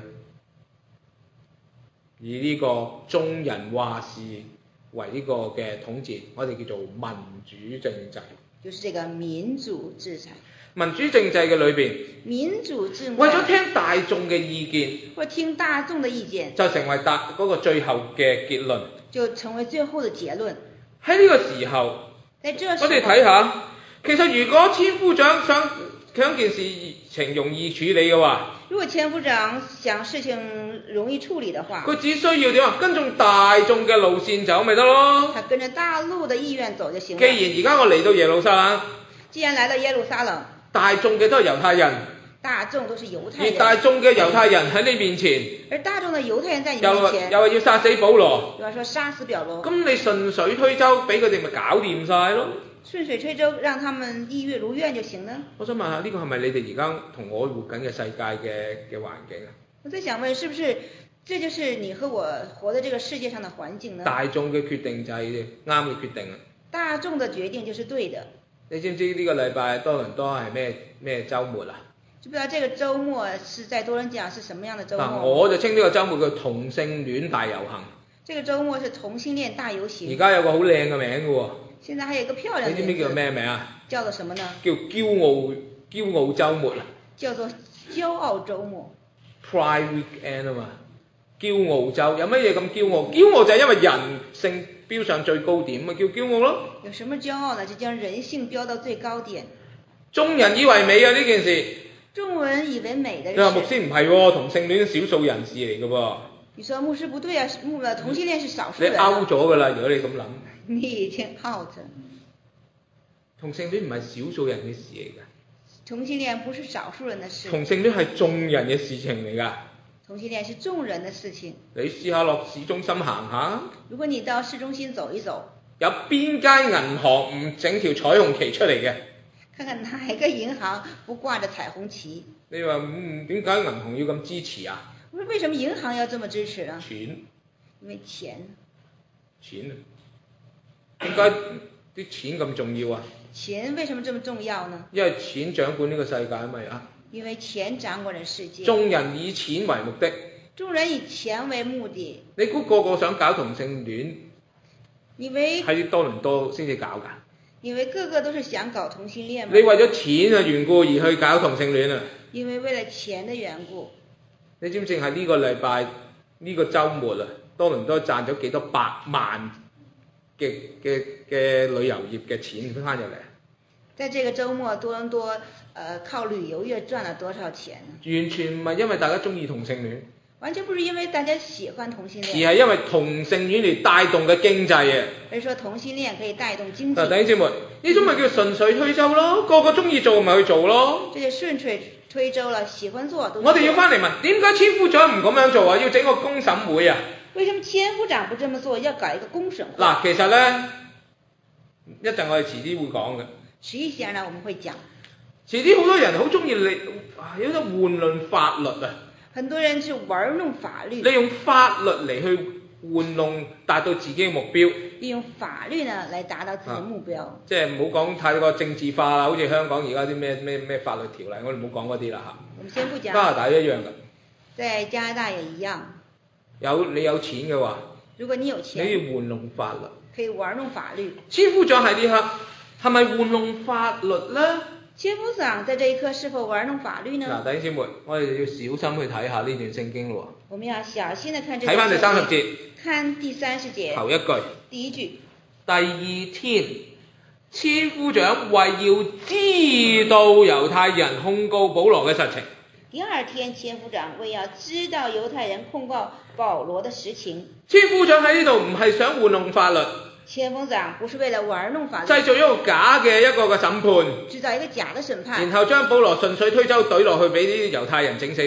Speaker 1: 以呢個眾人話事為呢個嘅統治，我哋叫做民主政制。
Speaker 2: 就是這個民主制裁。
Speaker 1: 民主政制嘅裏邊，
Speaker 2: 民主政制
Speaker 1: 為咗聽大眾嘅意見，
Speaker 2: 或聽大眾的意見，
Speaker 1: 就成為大嗰個最後嘅結論，
Speaker 2: 就成為最後的結論。
Speaker 1: 喺呢個時候，
Speaker 2: 在這時候
Speaker 1: 我哋睇下，其實如果千夫長想想件事情容易處理嘅話，
Speaker 2: 如果千夫長想事情容易處理的話，
Speaker 1: 佢只需要點啊？跟從大眾嘅路線走咪得咯。
Speaker 2: 他跟着大陸的意願走就行了。
Speaker 1: 既然而家我嚟到耶路撒冷，
Speaker 2: 既然來到耶路撒冷，
Speaker 1: 大眾嘅都係猶太人，
Speaker 2: 大眾都是猶太
Speaker 1: 而
Speaker 2: 人，
Speaker 1: 大眾嘅猶太人喺你面前，
Speaker 2: 而大眾的猶太人在你
Speaker 1: 又
Speaker 2: 面前，
Speaker 1: 又係要殺死保羅，
Speaker 2: 又話說殺死保羅，
Speaker 1: 咁你順水推舟，俾佢哋咪搞掂晒咯。
Speaker 2: 順水推舟，讓他們意願如願就行了。
Speaker 1: 我想問下，呢、這個係咪你哋而家同我活緊嘅世界嘅嘅環境啊？
Speaker 2: 我在想問，是不是這就是你和我活在這個世界上的環境呢？
Speaker 1: 大眾嘅決定就係啱嘅決定啊！
Speaker 2: 大眾的決定就是對的。
Speaker 1: 你知唔知呢個禮拜多倫多係咩咩週末啊？
Speaker 2: 知不知道這個週末是在多倫港是什麼樣的週末？
Speaker 1: 嗱，我就稱呢個週末叫同性戀大遊行。
Speaker 2: 這個週末是同性戀大遊行。
Speaker 1: 而家有個好靚嘅名嘅喎。
Speaker 2: 現在還有一個漂亮嘅名字。
Speaker 1: 你知唔知叫咩名啊？
Speaker 2: 叫做什麼呢？
Speaker 1: 叫驕傲驕傲週末啊！
Speaker 2: 叫做驕傲週末。
Speaker 1: Pride Weekend 啊嘛，驕傲週有乜嘢咁驕傲？驕傲就係因為人性飆上最高點，咪叫驕傲咯。
Speaker 2: 有什麼驕傲呢？就將人性飆到最高點。
Speaker 1: 眾人以為美啊呢件事。
Speaker 2: 眾人以為美的事。
Speaker 1: 你話牧師唔係喎，同性戀少數人士嚟嘅喎。
Speaker 2: 你說牧師不對啊，牧同性戀是少數人。
Speaker 1: 你 out 咗㗎啦，如果你咁諗。
Speaker 2: 你已經 out。
Speaker 1: 同性戀唔係少數人嘅事嚟㗎。
Speaker 2: 同性戀不是少數人的事。
Speaker 1: 同性戀係眾人嘅事情嚟㗎。
Speaker 2: 同性戀是眾人的事情。
Speaker 1: 你試下落市中心行下。
Speaker 2: 如果你到市中心走一走，
Speaker 1: 有邊間銀行唔整條彩虹旗出嚟嘅？
Speaker 2: 看看哪一個銀行不掛着彩虹旗？
Speaker 1: 你話嗯點解銀行要咁支持啊？
Speaker 2: 我說為什麼銀行要這麼支持呢？
Speaker 1: 錢。
Speaker 2: 因為錢。
Speaker 1: 錢啊？點解啲錢咁重要啊？
Speaker 2: 錢為什麼這麼重要呢？
Speaker 1: 因為錢掌管呢個世界啊嘛啊！
Speaker 2: 因為錢掌管了世界。
Speaker 1: 眾人以錢為目的。
Speaker 2: 眾人以錢為目的。
Speaker 1: 你估個個想搞同性戀？
Speaker 2: 以為
Speaker 1: 喺多倫多先至搞㗎？
Speaker 2: 以為個個都是想搞同性戀嗎？
Speaker 1: 你為咗錢嘅緣故而去搞同性戀啊？
Speaker 2: 因為為了錢的緣故。
Speaker 1: 你知唔知係呢個禮拜呢個週末啊，多倫多賺咗幾多百萬嘅嘅嘅旅遊業嘅錢翻入嚟？
Speaker 2: 在這個週末，多倫多呃靠旅遊業賺了多少錢？
Speaker 1: 完全唔係因為大家中意同性戀，
Speaker 2: 完全不是因為大家喜歡同性戀，
Speaker 1: 而係因為同性戀嚟帶動嘅經濟啊！
Speaker 2: 而說同性戀可以帶動經濟。
Speaker 1: 嗱，弟兄姊妹，呢種咪叫順水推舟咯，個個中意做咪去做咯。
Speaker 2: 這就順水推舟了，喜歡做都。
Speaker 1: 我哋要翻嚟問，點解千夫長唔咁樣做啊？要整個公審會啊？
Speaker 2: 為什麼千夫長不這麼做，要搞一個公審會？
Speaker 1: 嗱，其實咧，一陣我哋遲啲會講嘅。
Speaker 2: 遲一些呢，我們會講。
Speaker 1: 遲啲好多人好中意你，有得玩弄法律啊！
Speaker 2: 很多人去玩弄法律。
Speaker 1: 利用法律嚟去玩弄，達到自己嘅目標。
Speaker 2: 利用法律呢，嚟達到自己嘅目標。啊、
Speaker 1: 即係唔好講太過政治化啦，好似香港而家啲咩咩咩法律條例，我哋唔好講嗰啲啦嚇。
Speaker 2: 我們先不講。
Speaker 1: 加拿大一樣㗎。
Speaker 2: 在加拿大也一樣。
Speaker 1: 有你有錢嘅話，
Speaker 2: 如果你有錢，
Speaker 1: 你要玩弄法律。
Speaker 2: 可以玩弄法律。
Speaker 1: 千夫長喺呢刻係咪玩弄法律呢？
Speaker 2: 千夫長在這一刻是否玩弄法律呢？
Speaker 1: 嗱，弟兄姊妹，我哋要小心去睇下呢段聖經咯。
Speaker 2: 我們要小心地看這個。睇
Speaker 1: 翻第三十節。
Speaker 2: 看第三十節。
Speaker 1: 頭一句。
Speaker 2: 第一句。
Speaker 1: 第二天，千夫長為要知道猶太人控告保羅嘅實情。
Speaker 2: 第二天，千夫長為要知道猶太人控告保羅的實情。
Speaker 1: 千夫長喺呢度唔係想玩弄法律。
Speaker 2: 千夫長不是為了玩弄法律。
Speaker 1: 製造一個假嘅一個嘅審判。
Speaker 2: 製造一個假的審判。
Speaker 1: 然後將保羅順水推舟懟落去俾啲猶太人整死佢。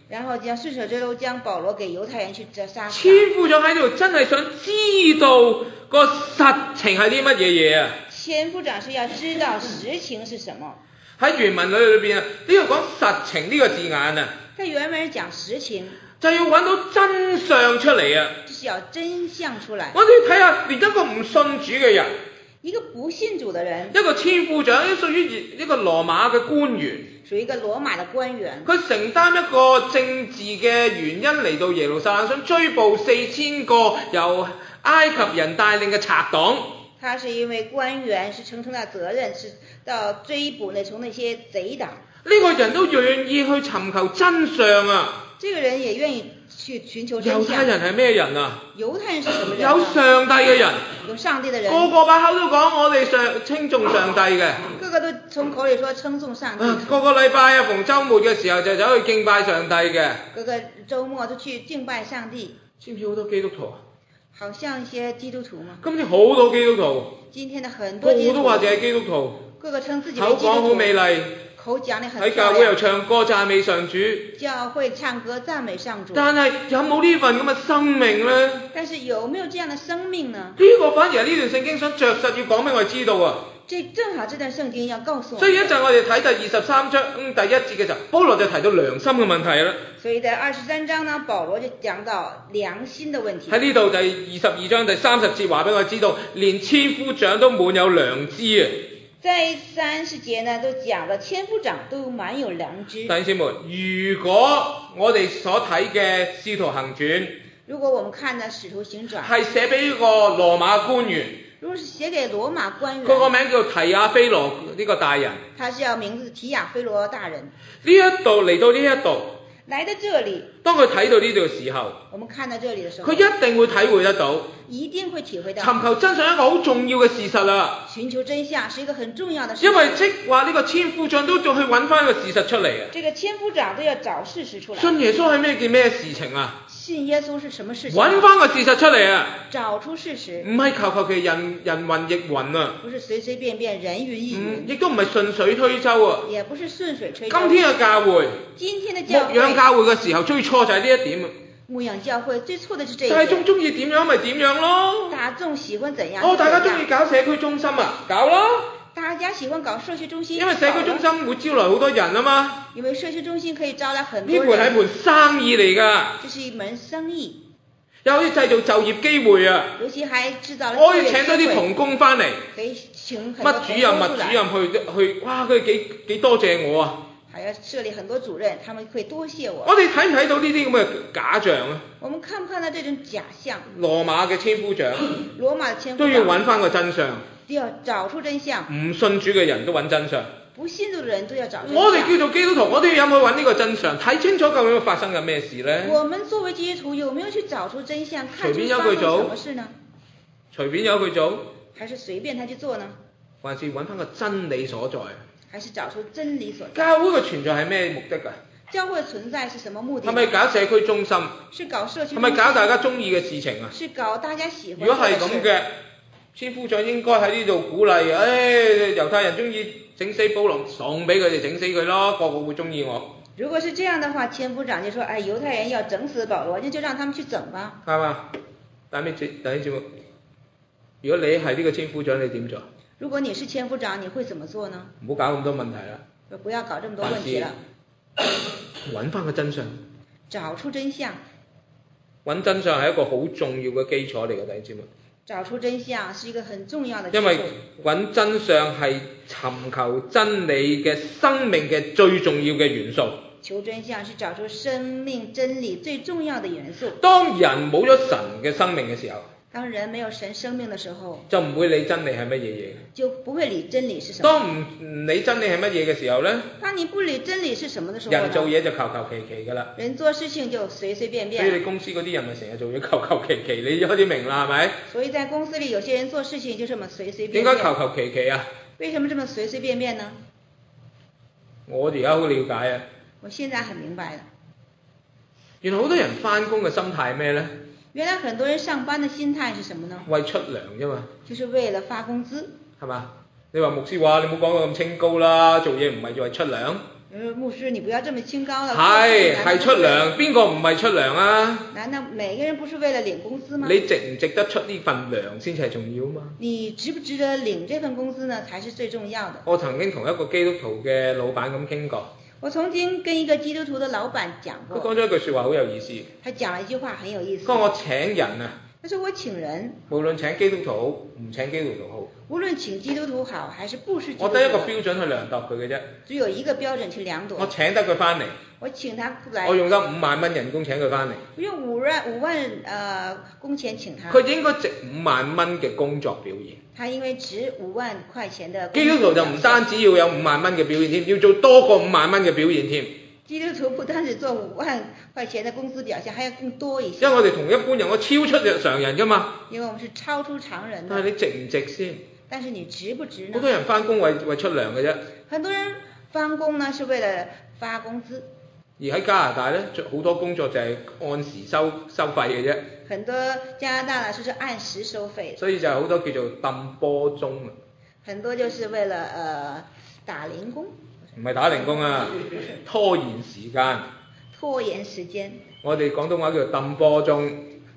Speaker 2: 然後將順手之路將保羅給猶太人去殺殺。
Speaker 1: 千夫長喺度真係想知道個實情係啲乜嘢嘢啊？
Speaker 2: 千夫長是要知道實情是什麼。
Speaker 1: 喺原文裏裏邊啊，呢度講實情呢個字眼啊，
Speaker 2: 在原文講實情，
Speaker 1: 就要揾到真相出嚟啊！
Speaker 2: 就是要真相出來。
Speaker 1: 我哋要睇下，連一個唔信主嘅人，
Speaker 2: 一個不信主嘅人，
Speaker 1: 一個千夫長，屬於一個羅馬嘅官員，
Speaker 2: 屬於一個羅馬嘅官員，
Speaker 1: 佢承擔一個政治嘅原因嚟到耶路撒冷，想追捕四千個由埃及人帶領嘅賊黨。
Speaker 2: 他是因為官員，是承承擔責任，是到追捕那從那些賊黨。
Speaker 1: 呢個人都願意去尋求真相啊！
Speaker 2: 這個人也願意去尋求真相。
Speaker 1: 猶太人係咩人啊？
Speaker 2: 猶太人是什麼人？
Speaker 1: 有上帝嘅人，
Speaker 2: 有上帝的人，
Speaker 1: 個個把口都講我哋上稱頌上帝嘅，
Speaker 2: 個個都從口裏說稱頌上帝。
Speaker 1: 啊，個個禮拜啊，逢週末嘅時候就走去敬拜上帝嘅，
Speaker 2: 個個週末都去敬拜上帝。
Speaker 1: 知唔知好多基督徒啊？
Speaker 2: 好像一些基督徒嘛。
Speaker 1: 今天好多基督徒，
Speaker 2: 今天的很多基督徒，
Speaker 1: 個個都話自己係基督徒，
Speaker 2: 個個稱自己為基督徒，
Speaker 1: 口講好美麗，
Speaker 2: 口講得很
Speaker 1: 喺教會又唱歌讚美上主，
Speaker 2: 教會唱歌讚美上主。
Speaker 1: 但係有冇呢份咁嘅生命呢？
Speaker 2: 但是有沒有這樣的生命呢？
Speaker 1: 呢個反而係呢段聖經想着實要講俾我哋知道啊！
Speaker 2: 這正好這段聖經要告訴我們。
Speaker 1: 所以一陣我哋睇第二十三章，嗯，第一節嘅時候，保羅就提到良心嘅問題啦。
Speaker 2: 所以在二十三章呢，保羅就講到良心的問題。
Speaker 1: 喺呢度第二十二章第三十節話俾我知道，連千夫長都滿有良知啊！
Speaker 2: 在三十節呢，都講了千夫長都滿有良知。弟
Speaker 1: 兄姊妹，如果我哋所睇嘅《使徒行傳》，
Speaker 2: 如果我們看的《使徒行傳》
Speaker 1: 係寫俾一個羅馬官員，
Speaker 2: 如果是寫給羅馬官員，
Speaker 1: 佢個名叫提亞非羅呢個大人，
Speaker 2: 他是叫名字提亞非羅大人。
Speaker 1: 呢一度嚟到呢一度，
Speaker 2: 來到這裡，
Speaker 1: 當佢睇到呢度嘅時候，
Speaker 2: 我們看到這裡的時候，
Speaker 1: 佢一定會體會得到，
Speaker 2: 一定會體會到，
Speaker 1: 尋求真相一個好重要嘅事實啦。
Speaker 2: 尋求真相是一個很重要的事實。
Speaker 1: 因為即話呢個千夫長都仲去揾翻個事實出嚟啊！
Speaker 2: 這個千夫長都要找事實出來。
Speaker 1: 信耶穌係咩件咩事情啊？
Speaker 2: 信耶穌是什麼事情？
Speaker 1: 揾翻個事實出嚟啊！
Speaker 2: 找出事實，
Speaker 1: 唔係求求其人人云亦云啊！
Speaker 2: 不是隨隨便便人云亦云，
Speaker 1: 亦都唔係順水推舟啊！
Speaker 2: 也不是順水推舟。
Speaker 1: 今天嘅教會，
Speaker 2: 今天的教會，
Speaker 1: 牧養教會嘅時候最錯就係呢一點啊！
Speaker 2: 牧養教會最錯的是這一點。
Speaker 1: 大眾中意點樣咪點樣咯。
Speaker 2: 大眾喜歡怎樣？
Speaker 1: 哦，大家中意搞社區中心啊，搞咯。
Speaker 2: 大家喜歡搞社區中心，
Speaker 1: 因為社區中心會招來好多人啊嘛。
Speaker 2: 因為社區中心可以招來很多人。
Speaker 1: 呢門係門生意嚟㗎。
Speaker 2: 這是一門生意。
Speaker 1: 又可以製造就業機會啊！
Speaker 2: 尤其還製造了
Speaker 1: 我可以請多啲童工翻嚟。
Speaker 2: 可以請很多童工出來。
Speaker 1: 乜主任、乜主任去去，哇！佢哋幾幾多謝我啊！
Speaker 2: 還要設立很多主任，他們會多謝我。
Speaker 1: 我哋睇唔睇到呢啲咁嘅假象啊？
Speaker 2: 我們看唔看到這種假象？
Speaker 1: 羅馬嘅千夫長，
Speaker 2: 羅馬嘅千夫長
Speaker 1: 都要揾翻個真相。
Speaker 2: 都要找出真相。
Speaker 1: 唔信主嘅人都揾真相。
Speaker 2: 不信主嘅人都要找真相。
Speaker 1: 我哋叫做基督徒，我哋有冇揾呢個真相？睇清楚究竟發生緊咩事呢？
Speaker 2: 我們作為基督徒，有沒有去找出真相？看出發生什麼事呢？
Speaker 1: 隨便有佢做，
Speaker 2: 還是隨便他去做呢？
Speaker 1: 還是揾翻個真理所在？
Speaker 2: 還是找出真理所在？
Speaker 1: 教會嘅存在係咩目的㗎？
Speaker 2: 教會存在是什麼目的？
Speaker 1: 係咪搞社區中心？
Speaker 2: 是搞社區中心？
Speaker 1: 係咪搞大家中意嘅事情啊？
Speaker 2: 是搞大家喜歡的事。
Speaker 1: 如果係咁嘅，千夫長應該喺呢度鼓勵，誒、哎、猶太人中意整死保羅，送俾佢哋整死佢咯，個個會中意我。
Speaker 2: 如果是這樣的話，千夫長就說：哎，猶太人要整死保羅，那就讓他們去整吧。係嘛？
Speaker 1: 但係第一節目，如果你係呢個千夫長，你點做？
Speaker 2: 如果你是千夫長，你會怎麼做呢？
Speaker 1: 唔好搞咁多問題啦。
Speaker 2: 不要搞這麼多問題了。
Speaker 1: 揾翻個真相。
Speaker 2: 找出真相。
Speaker 1: 揾真相係一個好重要嘅基礎嚟嘅，第一節目。
Speaker 2: 找出真相是一個很重要的基礎。
Speaker 1: 因為揾真相係尋求真理嘅生命嘅最重要嘅元素。
Speaker 2: 求真相是找出生命真理最重要的元素。
Speaker 1: 當人冇咗神嘅生命嘅時候，
Speaker 2: 當人沒有神生命的時候，
Speaker 1: 就唔會理真理係乜嘢嘢。
Speaker 2: 就不會理真理是什麼。
Speaker 1: 當唔理真理係乜嘢嘅時候呢？
Speaker 2: 當你不理真理是什麼的時候呢？
Speaker 1: 人做嘢就求求其其㗎啦。
Speaker 2: 人做事情就隨隨便便。
Speaker 1: 所以你公司嗰啲人咪成日做嘢求求其其，你開始明啦係咪？
Speaker 2: 所以在公司裡有些人做事情就這麼隨隨便便。
Speaker 1: 點解求求其其啊？
Speaker 2: 為什麼這麼隨隨便便呢？
Speaker 1: 我而家好了解啊。
Speaker 2: 我現在很明白了。
Speaker 1: 原來好多人返工嘅心態係咩呢？
Speaker 2: 原來很多人上班的心態是什麼呢？
Speaker 1: 為出糧啫嘛。
Speaker 2: 就是為了發工資。
Speaker 1: 係嘛？你話牧師話你唔好講到咁清高啦，做嘢唔係為出糧。
Speaker 2: 有人說牧師，你不要這麼清高了。
Speaker 1: 係係出糧，邊個唔係出糧啊？
Speaker 2: 難道每個人不是為了領工資嗎？
Speaker 1: 你值唔值得出呢份糧先至係重要嘛？
Speaker 2: 你值不值得領這份工資呢？才是最重要的。
Speaker 1: 我曾經同一個基督徒嘅老闆咁傾過。
Speaker 2: 我曾經跟一個基督徒的老闆講過。
Speaker 1: 佢講咗一句説話好有意思。
Speaker 2: 他講了一句話很有意思。
Speaker 1: 佢話我請人啊。
Speaker 2: 他說我請人。
Speaker 1: 無論請基督徒好，唔請基督徒好。
Speaker 2: 無論請基督徒好，還是不是基督徒。
Speaker 1: 我得一個標準去量度佢嘅啫。
Speaker 2: 只有一個標準去量度。
Speaker 1: 我請得佢翻嚟。
Speaker 2: 我請他來。
Speaker 1: 我用得五萬蚊人工請佢翻嚟。
Speaker 2: 我用五萬五萬呃工錢請他。
Speaker 1: 佢應該值五萬蚊嘅工作表現。
Speaker 2: 他因為值五萬塊錢的。
Speaker 1: 基督徒就唔單止要有五萬蚊嘅表現添，要做多過五萬蚊嘅表現添。
Speaker 2: 基督徒不單止做五萬塊錢的工資表現，還要更多一些。
Speaker 1: 因為我哋同一般人，我超出常人㗎嘛。
Speaker 2: 因為我們是超出常人的。
Speaker 1: 但係你值唔值先？
Speaker 2: 但是你值不值呢？
Speaker 1: 好多人返工為為出糧嘅啫。
Speaker 2: 很多人返工呢是為了發工資。而
Speaker 1: 喺加拿大呢，好多工作就係按時收收費嘅啫。
Speaker 2: 很多加拿大呢就是按時收費。
Speaker 1: 所以就係好多叫做揼波鐘啊。
Speaker 2: 很多就是為了呃打零工。
Speaker 1: 唔係打零工啊，拖延時間。
Speaker 2: 拖延時間。
Speaker 1: 我哋廣東話叫做揼波鐘。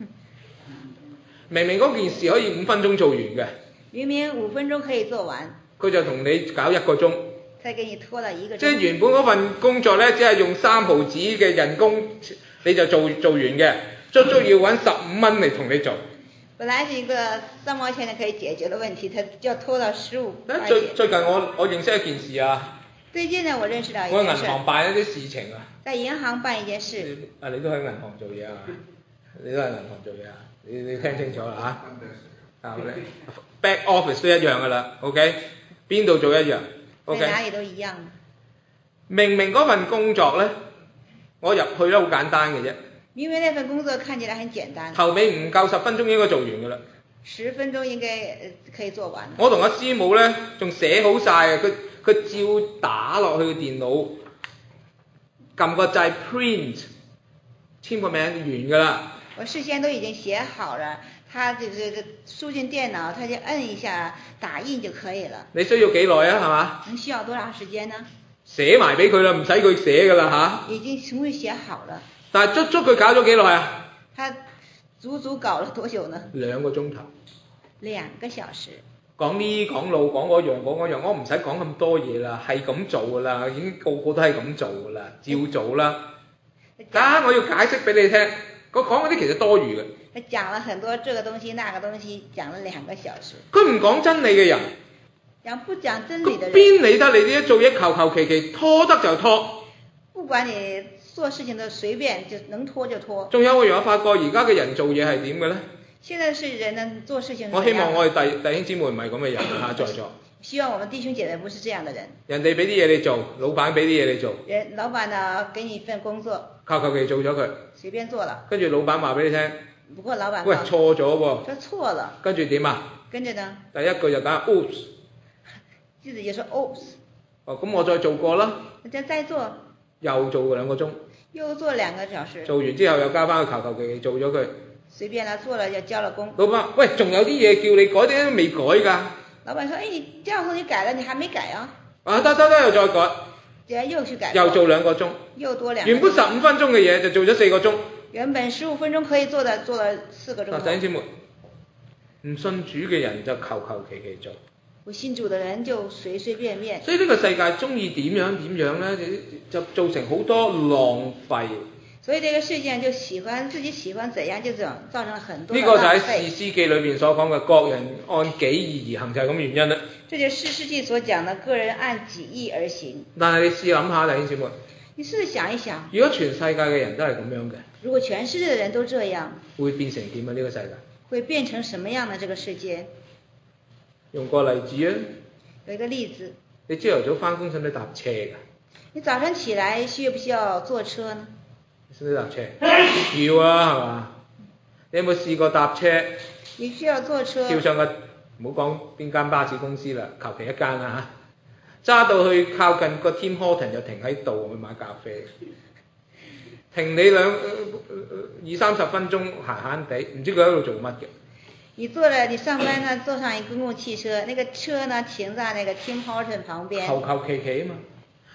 Speaker 1: 明明嗰件事可以五分鐘做完嘅。
Speaker 2: 明明五分鐘可以做完。佢
Speaker 1: 就同你搞一個鐘。
Speaker 2: 佢給你拖了一個鐘。
Speaker 1: 即係原本嗰份工作呢，只係用三毫子嘅人工你就做做完嘅，足足要揾十五蚊嚟同你做。
Speaker 2: 本來是一個三毛錢就可以解決的問題，他就要拖到十五塊錢。
Speaker 1: 最最近我我認識一件事啊。
Speaker 2: 最近呢，我認識到一件事。
Speaker 1: 我喺銀行辦一啲事情啊。
Speaker 2: 在銀行辦一件事。
Speaker 1: 啊，你都喺銀行做嘢啊？你都喺銀行做嘢啊？你你聽清楚啦嚇。啊，back office 都一樣噶啦 ，OK？ 邊度做一樣 ？OK？
Speaker 2: 在哪裡都一樣。
Speaker 1: 明明嗰份工作呢，我入去咧好簡單嘅啫。
Speaker 2: 明明那份工作看起來很簡單。
Speaker 1: 頭尾唔夠十分鐘應該做完噶啦。
Speaker 2: 十分鐘應該可以做完。
Speaker 1: 我同阿師母呢，仲寫好晒啊！佢佢照打落去個電腦，撳個掣 print， 簽個名完㗎啦。
Speaker 2: 我事先都已經寫好了，他就是輸進電腦，他就摁一下打印就可以了。
Speaker 1: 你需要幾耐啊？係嘛？
Speaker 2: 能需要多長時間呢？
Speaker 1: 寫埋俾佢啦，唔使佢寫㗎啦嚇。
Speaker 2: 已經全部寫好了。
Speaker 1: 但係足足佢搞咗幾耐啊？
Speaker 2: 他足足搞了多久呢？
Speaker 1: 兩個鐘頭。
Speaker 2: 兩個小時。
Speaker 1: 講呢講路講嗰樣講嗰樣，我唔使講咁多嘢啦，係咁做㗎啦，已經個個都係咁做㗎啦，照做啦。啊！我要解釋俾你聽，我講嗰啲其實多餘嘅。
Speaker 2: 佢講了很多這個東西那個東西，講了兩個小時。
Speaker 1: 佢唔講真理嘅人，
Speaker 2: 講不講真理的人，
Speaker 1: 邊理得你呢啲做嘢求求其其拖得就拖。
Speaker 2: 不管你做事情都隨便，就能拖就拖。
Speaker 1: 仲有我有發覺而家嘅人做嘢係點嘅咧？
Speaker 2: 現在是人呢做事情。
Speaker 1: 我希望我哋弟弟兄姊妹唔係咁嘅人嚇，在座。
Speaker 2: 希望我們弟兄姐妹不是這樣的人。
Speaker 1: 人哋俾啲嘢你做，老闆俾啲嘢你做。
Speaker 2: 人老闆呢，給你一份工作。
Speaker 1: 求求其做咗佢。
Speaker 2: 隨便做了。跟
Speaker 1: 住老闆話俾你聽。
Speaker 2: 不過老闆。
Speaker 1: 喂，錯咗喎。
Speaker 2: 說錯了。
Speaker 1: 跟住點啊？
Speaker 2: 跟着呢？
Speaker 1: 第一句就講 oops。
Speaker 2: 自己就說 oops。
Speaker 1: 哦，咁我再做過啦。
Speaker 2: 人家再做。
Speaker 1: 又做兩個鐘。
Speaker 2: 又做兩個小時。
Speaker 1: 做完之後又交翻去求求其其做咗佢。
Speaker 2: 隨便啦，做了就交了工。
Speaker 1: 老闆，喂，仲有啲嘢叫你改，啲都未改㗎。
Speaker 2: 老闆說：哎，你這樣說你改了，你還沒改啊？
Speaker 1: 啊，得得得，又再改。
Speaker 2: 然後又去改。
Speaker 1: 又做兩個鐘。
Speaker 2: 又多兩個鐘。
Speaker 1: 原本十五分鐘嘅嘢就做咗四個鐘。
Speaker 2: 原本十五分鐘可以做的，做了四個鐘頭。
Speaker 1: 弟兄姊妹，唔信主嘅人就求求其其做。
Speaker 2: 不信主的人就隨隨便便。
Speaker 1: 所以呢個世界中意點樣點樣呢，就造成好多浪費。
Speaker 2: 所以這個世界就喜歡自己喜歡怎樣就怎樣，造成了很多的
Speaker 1: 浪費。呢個就喺士師記裏邊所講嘅，各人按己意而行，就係咁原因啦。
Speaker 2: 這就是士師記所講的，個人按己意而行。
Speaker 1: 但係你試諗下，弟兄姊妹，
Speaker 2: 你試想一想，
Speaker 1: 如果全世界嘅人都係咁樣嘅，
Speaker 2: 如果全世界嘅人都這樣，
Speaker 1: 會變成點啊？呢個世界
Speaker 2: 會變成什麼樣呢？這個世界？
Speaker 1: 用個例子啊，
Speaker 2: 有一個例子，
Speaker 1: 你朝頭早返工使唔使搭車㗎？
Speaker 2: 你早上起來需不需要坐車呢？
Speaker 1: 使唔使搭車？要啊，係嘛？你有冇試過搭車？
Speaker 2: 你需要坐車。
Speaker 1: 跳上個，唔好講邊間巴士公司啦，求其一間啦嚇。揸到去靠近個 Tim Horton 就停喺度去買咖啡，停你兩、呃呃、二三十分鐘閒閒地，唔知佢喺度做乜嘅。
Speaker 2: 你坐了，你上班呢，坐上一公共汽車，那個車呢停在那個 Tim Horton 旁邊。
Speaker 1: 求求其其啊嘛，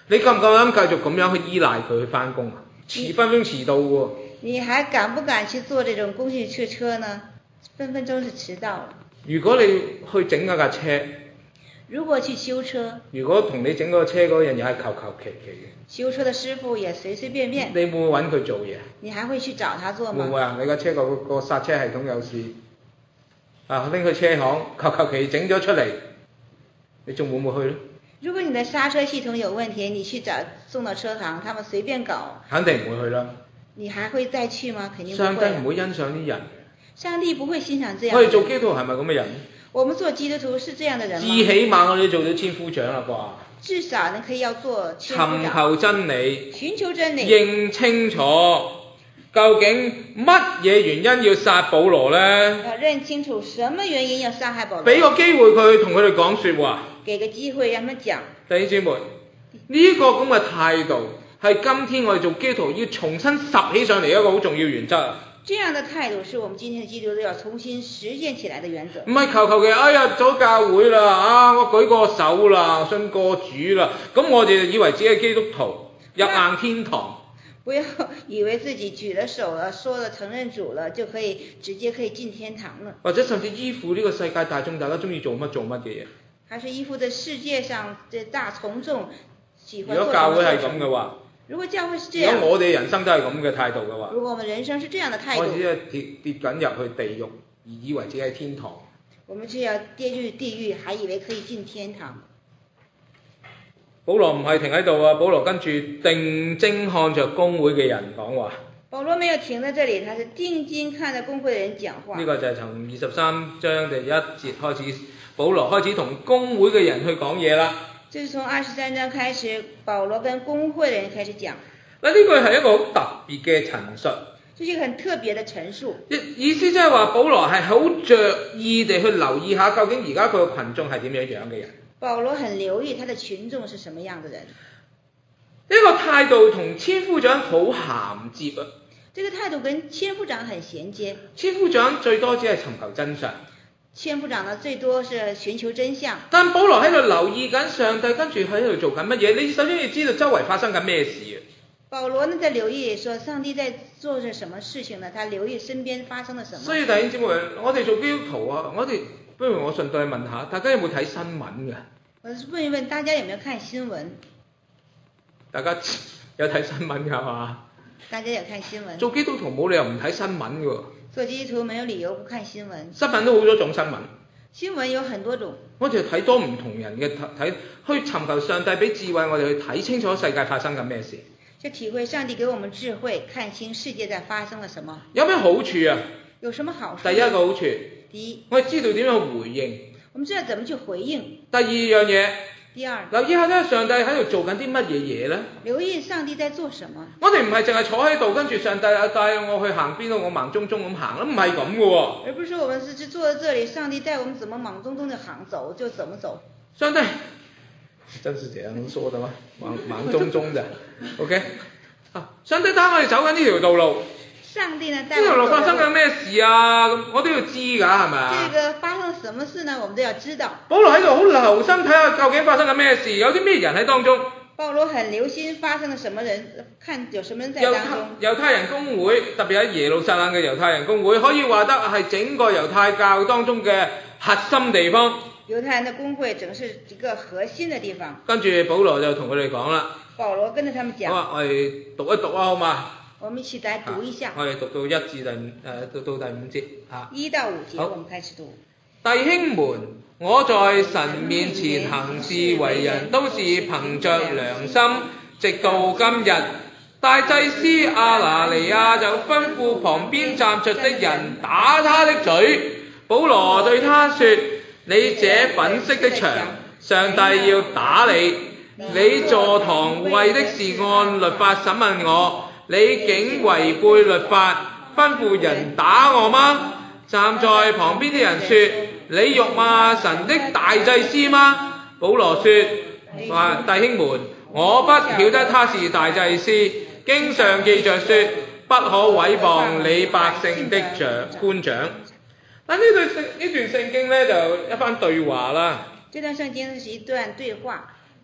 Speaker 1: 你夠唔夠膽繼續咁樣去依賴佢去翻工啊？遲分分遲到喎。
Speaker 2: 你還敢不敢去坐這種公共汽車呢？分分鐘是遲到了。
Speaker 1: 如果你去整嗰架車，
Speaker 2: 如果去修車，
Speaker 1: 如果同你整嗰個車嗰個人又係求求其其嘅，
Speaker 2: 修車的師傅也隨隨便便，
Speaker 1: 你會唔會揾佢做嘢？
Speaker 2: 你還會去找他做嗎？
Speaker 1: 會唔會啊？你架車個個剎車系統有事，啊拎去車行求求其整咗出嚟，你仲會唔會去咧？
Speaker 2: 如果你的剎車系統有問題，你去找送到車行，他們隨便搞，
Speaker 1: 肯定唔會去啦。
Speaker 2: 你還會再去嗎？肯定不會。
Speaker 1: 上帝唔會欣賞啲人。
Speaker 2: 上帝不會欣賞這樣。
Speaker 1: 我哋做基督徒係咪咁嘅人？
Speaker 2: 我們做基督徒是這樣的人嗎？
Speaker 1: 至起碼我哋做到千夫長啦啩。
Speaker 2: 至少你可以要做千夫長。
Speaker 1: 尋求真理。
Speaker 2: 尋求真理。
Speaker 1: 認清楚究竟乜嘢原因要殺保羅呢？
Speaker 2: 要認清楚什麼原因要殺害保羅。
Speaker 1: 俾個機會佢同佢哋講說話。
Speaker 2: 給個機會讓他們講。
Speaker 1: 弟兄姊妹，呢個咁嘅態度係今天我哋做基督徒要重新拾起上嚟一個好重要原則。
Speaker 2: 這樣的態度是我們今天的基督徒要重新實踐起來的原則。
Speaker 1: 唔係求求其，哎呀，咗教會啦，啊，我舉個手啦，信個主啦，咁我哋就以為自己係基督徒，入硬天堂。
Speaker 2: 不要以為自己舉了手了，說了承認主了，就可以直接可以進天堂了。
Speaker 1: 或者甚至依附呢個世界大眾，大家中意做乜做乜嘅嘢。
Speaker 2: 還是依附在世界上這大從眾喜歡做什麼。
Speaker 1: 如果教會係咁嘅話。
Speaker 2: 如果教會是這樣，
Speaker 1: 如果我哋人生都係咁嘅態度嘅話，
Speaker 2: 如果我們人生是這樣的態度，
Speaker 1: 我只係跌跌緊入去地獄，而以為自己係天堂。
Speaker 2: 我們只要跌入地獄，還以為可以進天堂。
Speaker 1: 保羅唔係停喺度啊，保羅跟住定睛看着公會嘅人講話。
Speaker 2: 保羅沒有停在這裡，他是定睛看着公會嘅人講話。
Speaker 1: 呢個就係從二十三章第一節開始，保羅開始同公會嘅人去講嘢啦。
Speaker 2: 這是從二十三章開始，保羅跟公會的人開始講。
Speaker 1: 嗱，呢個係一個好特別嘅陳述。
Speaker 2: 這是一個很特別的陳述。
Speaker 1: 意思即係話，保羅係好着意地去留意下，究竟而家佢個群眾係點樣樣嘅人。
Speaker 2: 保羅很留意他的群眾是什麼樣的人。
Speaker 1: 呢個態度同千夫長好銜接啊。
Speaker 2: 這個態度跟千夫長很銜接。
Speaker 1: 千夫長最多只係尋求真相。
Speaker 2: 千夫長呢，最多是尋求真相。
Speaker 1: 但保羅喺度留意緊上帝，跟住喺度做緊乜嘢？你首先要知道周圍發生緊咩事啊。
Speaker 2: 保羅呢在留意說上帝在做着什麼事情呢？他留意身邊發生了什麼。
Speaker 1: 所以弟兄姊妹，我哋做基督徒啊，我哋不如我順帶問下，大家有冇睇新聞㗎？
Speaker 2: 我問一問大家有沒有看新聞？
Speaker 1: 大家有睇新聞㗎嘛？
Speaker 2: 大家有看新聞。做
Speaker 1: 基督徒冇理由唔睇新聞㗎。
Speaker 2: 做基督徒沒有理由不看新聞。
Speaker 1: 新聞都好多種新聞。
Speaker 2: 新聞有很多種。
Speaker 1: 我哋睇多唔同人嘅睇，去尋求上帝俾智慧，我哋去睇清楚世界發生緊咩事。
Speaker 2: 就體會上帝給我們智慧，看清世界在發生了什麼。
Speaker 1: 有咩好處啊？
Speaker 2: 有什麼好處？
Speaker 1: 第一個好處。
Speaker 2: 第一。
Speaker 1: 我哋知道點樣回應。
Speaker 2: 我們知道怎麼去回應。
Speaker 1: 第二樣嘢。
Speaker 2: 第二。
Speaker 1: 留意下咧，上帝喺度做緊啲乜嘢嘢咧？
Speaker 2: 留意上帝在做什麼。
Speaker 1: 我哋唔係淨係坐喺度，跟住上帝啊帶我去行邊度，我盲中中咁行啦，唔係咁嘅喎。
Speaker 2: 而不是說我們是坐在這裡，上帝帶我們怎麼盲中中的行走就怎麼走。
Speaker 1: 上帝，真是這樣說的嗎？盲盲中中的，OK。啊！上帝帶我哋走緊呢條道路。
Speaker 2: 上帝呢帶我哋。
Speaker 1: 呢條路發生緊咩事啊？咁我都要知㗎，係咪啊？
Speaker 2: 這個發生什麼事呢？我們都要知道。
Speaker 1: 保羅喺度好留心睇下究竟發生緊咩事，有啲咩人喺當中。
Speaker 2: 保羅很留心發生了什麼人，看有什麼人在當中。
Speaker 1: 猶太人公會，特別喺耶路撒冷嘅猶太人公會，可以話得係整個猶太教當中嘅核心地方。
Speaker 2: 猶太人的公會整是一個核心的地方。跟
Speaker 1: 住保羅就同佢哋講啦。
Speaker 2: 保羅跟着他們講。
Speaker 1: 好，我哋讀一讀啊，好嘛？
Speaker 2: 我們一起來讀一下。
Speaker 1: 我哋讀到一至第五，誒、呃，讀到第五節啊。
Speaker 2: 一到五節，我們開始讀。
Speaker 1: 弟兄們，我在神面前行事為人，都是憑着良心，直到今日。大祭司亞拿尼亞就吩咐旁邊站着的人打他的嘴。保羅對他說：你這粉飾的牆，上帝要打你。你坐堂為的是按律法審問我，你竟違背律法，吩咐人打我嗎？站在旁邊的人說：你辱罵神的大祭司嗎？保羅說：話弟兄們，我不曉得他是大祭司。經上記着說，不可毀謗你百姓的長官長。但呢段聖呢段聖經呢，就一番對話啦。
Speaker 2: 這段聖經是一段對話。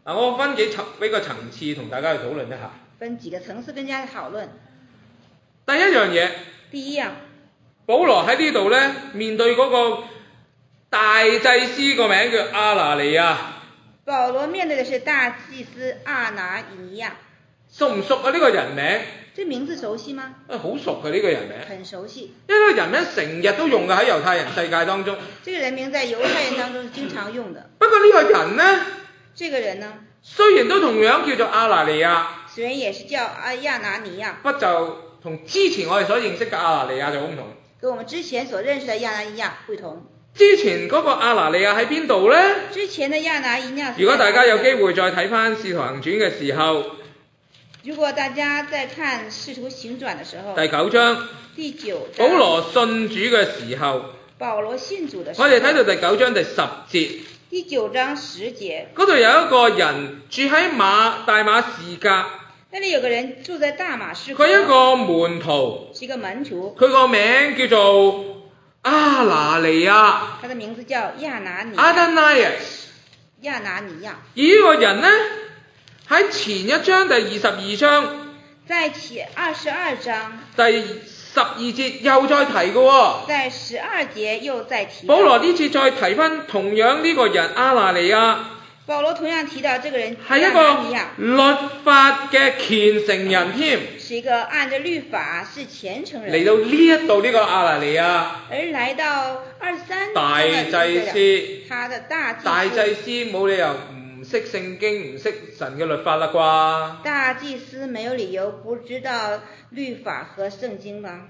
Speaker 1: 嗱，我分幾層幾個層次同大家去討論一下。
Speaker 2: 分幾個層次跟大家討論。
Speaker 1: 第一樣嘢，
Speaker 2: 第一樣，
Speaker 1: 保羅喺呢度咧面對嗰個大祭司個名叫亞拿尼亞。
Speaker 2: 保羅面對的是大祭司亞拿尼亞。
Speaker 1: 熟唔熟啊？呢個人名？
Speaker 2: 這名字熟悉嗎？
Speaker 1: 啊，好熟嘅呢個人名。
Speaker 2: 很熟悉。
Speaker 1: 呢個人名成日都用嘅喺猶太人世界當中。
Speaker 2: 這個人名在猶太人當中是經常用的。
Speaker 1: 不過呢個人呢？
Speaker 2: 這個人呢？
Speaker 1: 雖然都同樣叫做亞拿尼亞。
Speaker 2: 雖然也是叫阿亞拿尼亞。
Speaker 1: 不就同之前我哋所認識嘅亞拿尼亞就好唔同。
Speaker 2: 跟我們之前所認識的亞拿尼亞不同。
Speaker 1: 之前嗰個亞拿尼亞喺邊度呢？
Speaker 2: 之前的亞拿尼亞。
Speaker 1: 如果大家有機會再睇翻《使徒行傳》嘅時候。
Speaker 2: 如果大家在看《使徒行傳》的時候，
Speaker 1: 第九章，
Speaker 2: 第九章，
Speaker 1: 保羅信主嘅時候，
Speaker 2: 保羅信主的時候，
Speaker 1: 我哋睇到第九章第十節，
Speaker 2: 第九章十節，
Speaker 1: 嗰度有一個人住喺馬大馬士革，
Speaker 2: 那裡有個人住在大馬士革，
Speaker 1: 佢一個門徒，
Speaker 2: 是一個門徒，
Speaker 1: 佢個名叫做亞拿尼亞，
Speaker 2: 他的名字叫亞拿尼亞，
Speaker 1: Ananias，
Speaker 2: 亞拿尼亞，
Speaker 1: 而呢個人呢？喺前一章第二十二章，
Speaker 2: 在前二十二章
Speaker 1: 第十二節又再提嘅喎，
Speaker 2: 在十二節又再提。
Speaker 1: 保羅呢次再提翻同樣呢個人亞拿尼亞，
Speaker 2: 保羅同樣提到這個人
Speaker 1: 係一個律法嘅虔誠人添，
Speaker 2: 是一個按着律法是虔誠人。
Speaker 1: 嚟到呢一度呢個亞拿尼亞，
Speaker 2: 而來到二十三
Speaker 1: 大祭司，
Speaker 2: 他的大祭司，
Speaker 1: 大祭司冇理由唔識聖經唔識神嘅律法啦啩？
Speaker 2: 大祭司沒有理由不知道律法和聖經吧？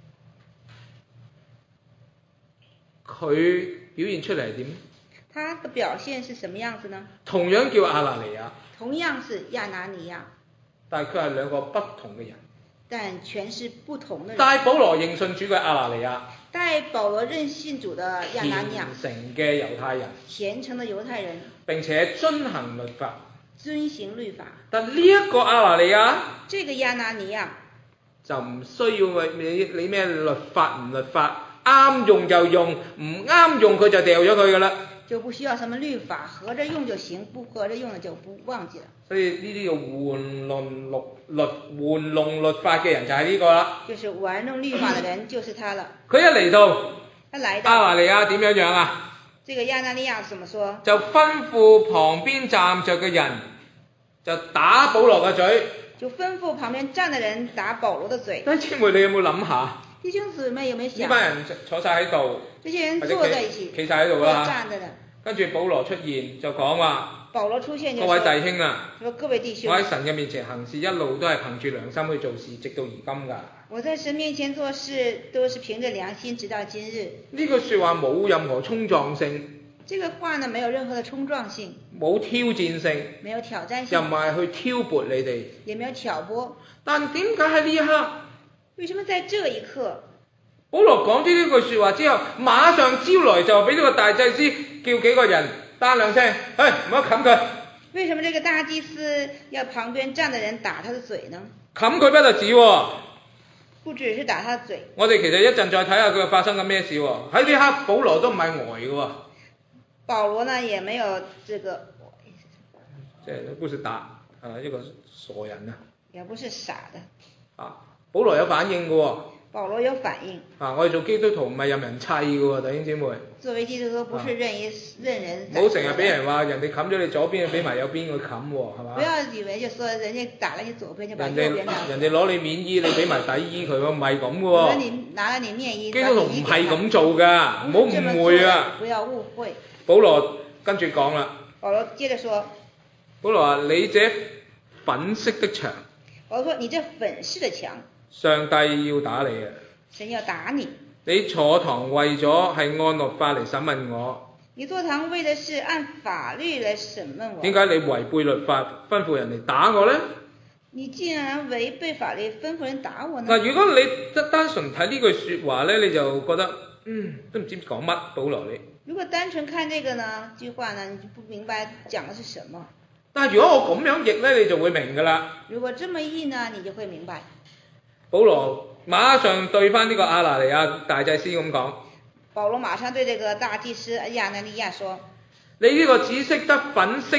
Speaker 1: 佢表現出嚟係點？
Speaker 2: 他的表現是什麼樣子呢？
Speaker 1: 同樣叫亞拿尼亞，
Speaker 2: 同樣是亞拿尼亞，
Speaker 1: 但係佢係兩個不同嘅人。
Speaker 2: 但全是不同的人。
Speaker 1: 帶保羅認信主嘅亞拿尼亞，
Speaker 2: 帶保羅認信主的亞拿尼亞，
Speaker 1: 虔誠嘅猶太人，
Speaker 2: 虔誠的猶太人，
Speaker 1: 並且遵行律法，
Speaker 2: 遵行律法。
Speaker 1: 但呢一個亞拿尼亞，
Speaker 2: 這個亞拿尼亞
Speaker 1: 就唔需要為你你咩律法唔律法，啱用就用，唔啱用佢就掉咗佢噶啦。
Speaker 2: 就不需要什麼律法，合着用就行，不合着用了就不忘記了。
Speaker 1: 所以呢啲叫玩弄律律玩弄律法嘅人就係呢個啦。
Speaker 2: 就是玩弄律法的人就是他了。
Speaker 1: 佢一嚟到，
Speaker 2: 他來到
Speaker 1: 亞拿尼亞點樣樣啊？
Speaker 2: 這個亞拿尼亞怎麼說？
Speaker 1: 就吩咐旁邊站着嘅人，就打保羅嘅嘴。
Speaker 2: 就吩咐旁邊站的人打保羅的嘴。
Speaker 1: 弟兄姊妹，你有冇諗下？
Speaker 2: 弟兄姊妹有沒有想？
Speaker 1: 呢班人坐晒喺度，
Speaker 2: 這些人坐在一起，
Speaker 1: 企晒喺度啦，
Speaker 2: 站着的。
Speaker 1: 跟住保羅出現就講話，
Speaker 2: 保羅出現就
Speaker 1: 各位弟兄啊，
Speaker 2: 說各位弟兄，
Speaker 1: 我喺神嘅面前行事一路都係憑住良心去做事，直到而今㗎。
Speaker 2: 我在神面前做事都是憑着良心，直到今日。
Speaker 1: 呢句説話冇任何衝撞性。
Speaker 2: 這個話呢，沒有任何的衝撞性，
Speaker 1: 冇挑戰性，
Speaker 2: 沒有挑戰性，
Speaker 1: 又唔係去挑撥你哋，
Speaker 2: 也沒有挑撥。
Speaker 1: 但點解喺呢一刻？
Speaker 2: 為什麼在這一刻？
Speaker 1: 保羅講咗呢句説話之後，馬上招來就俾呢個大祭司叫幾個人單兩聲，嘿，唔好冚佢。
Speaker 2: 為什麼這個大祭司要旁邊站的人打他的嘴呢？
Speaker 1: 冚佢不特止喎，
Speaker 2: 不只是打他的嘴。
Speaker 1: 我哋其實一陣再睇下佢發生緊咩事喎。喺呢一刻，保羅都唔係呆嘅喎。
Speaker 2: 保羅呢，也沒有這個，
Speaker 1: 即係不是打啊一個傻人啊。
Speaker 2: 也不是傻的。
Speaker 1: 啊，保羅有反應嘅喎。
Speaker 2: 保羅有反應。
Speaker 1: 啊，我哋做基督徒唔係任人砌嘅喎，弟兄姊妹。
Speaker 2: 作為基督徒，不是任意、啊、任人。
Speaker 1: 唔好成日俾人話人哋冚咗你左邊，俾埋右邊佢冚喎，係嘛？
Speaker 2: 不要以為就說人家打了你左邊就把右邊打。
Speaker 1: 人哋攞你面衣，你俾埋底衣佢喎，唔係咁嘅喎。
Speaker 2: 你拿了你面衣，
Speaker 1: 基督徒唔係咁做㗎，唔好誤會啊！
Speaker 2: 不要誤會。
Speaker 1: 保羅跟住講啦。
Speaker 2: 保羅接着說。
Speaker 1: 保羅話：你這粉飾的牆。
Speaker 2: 保羅說：你這粉飾的牆。
Speaker 1: 上帝要打你啊！
Speaker 2: 神要打你。
Speaker 1: 你坐堂為咗係按律法嚟審問我。
Speaker 2: 你坐堂為的是按法律來審問我。
Speaker 1: 點解你違背律法吩咐人哋打我呢？
Speaker 2: 你竟然違背法律吩咐人打我呢？
Speaker 1: 嗱，如果你單單純睇呢句説話呢，你就覺得嗯都唔知講乜，保羅你。
Speaker 2: 如果單純看這個呢句話呢，你就不明白講的是什麼。
Speaker 1: 但係如果我咁樣譯呢，你就會明㗎啦。
Speaker 2: 如果這麼譯呢，你就會明白。
Speaker 1: 保羅馬上對翻呢個亞拿尼亞大祭司咁講。
Speaker 2: 保羅馬上對這個大祭司亞拿尼亞說：
Speaker 1: 你呢個只識得粉飾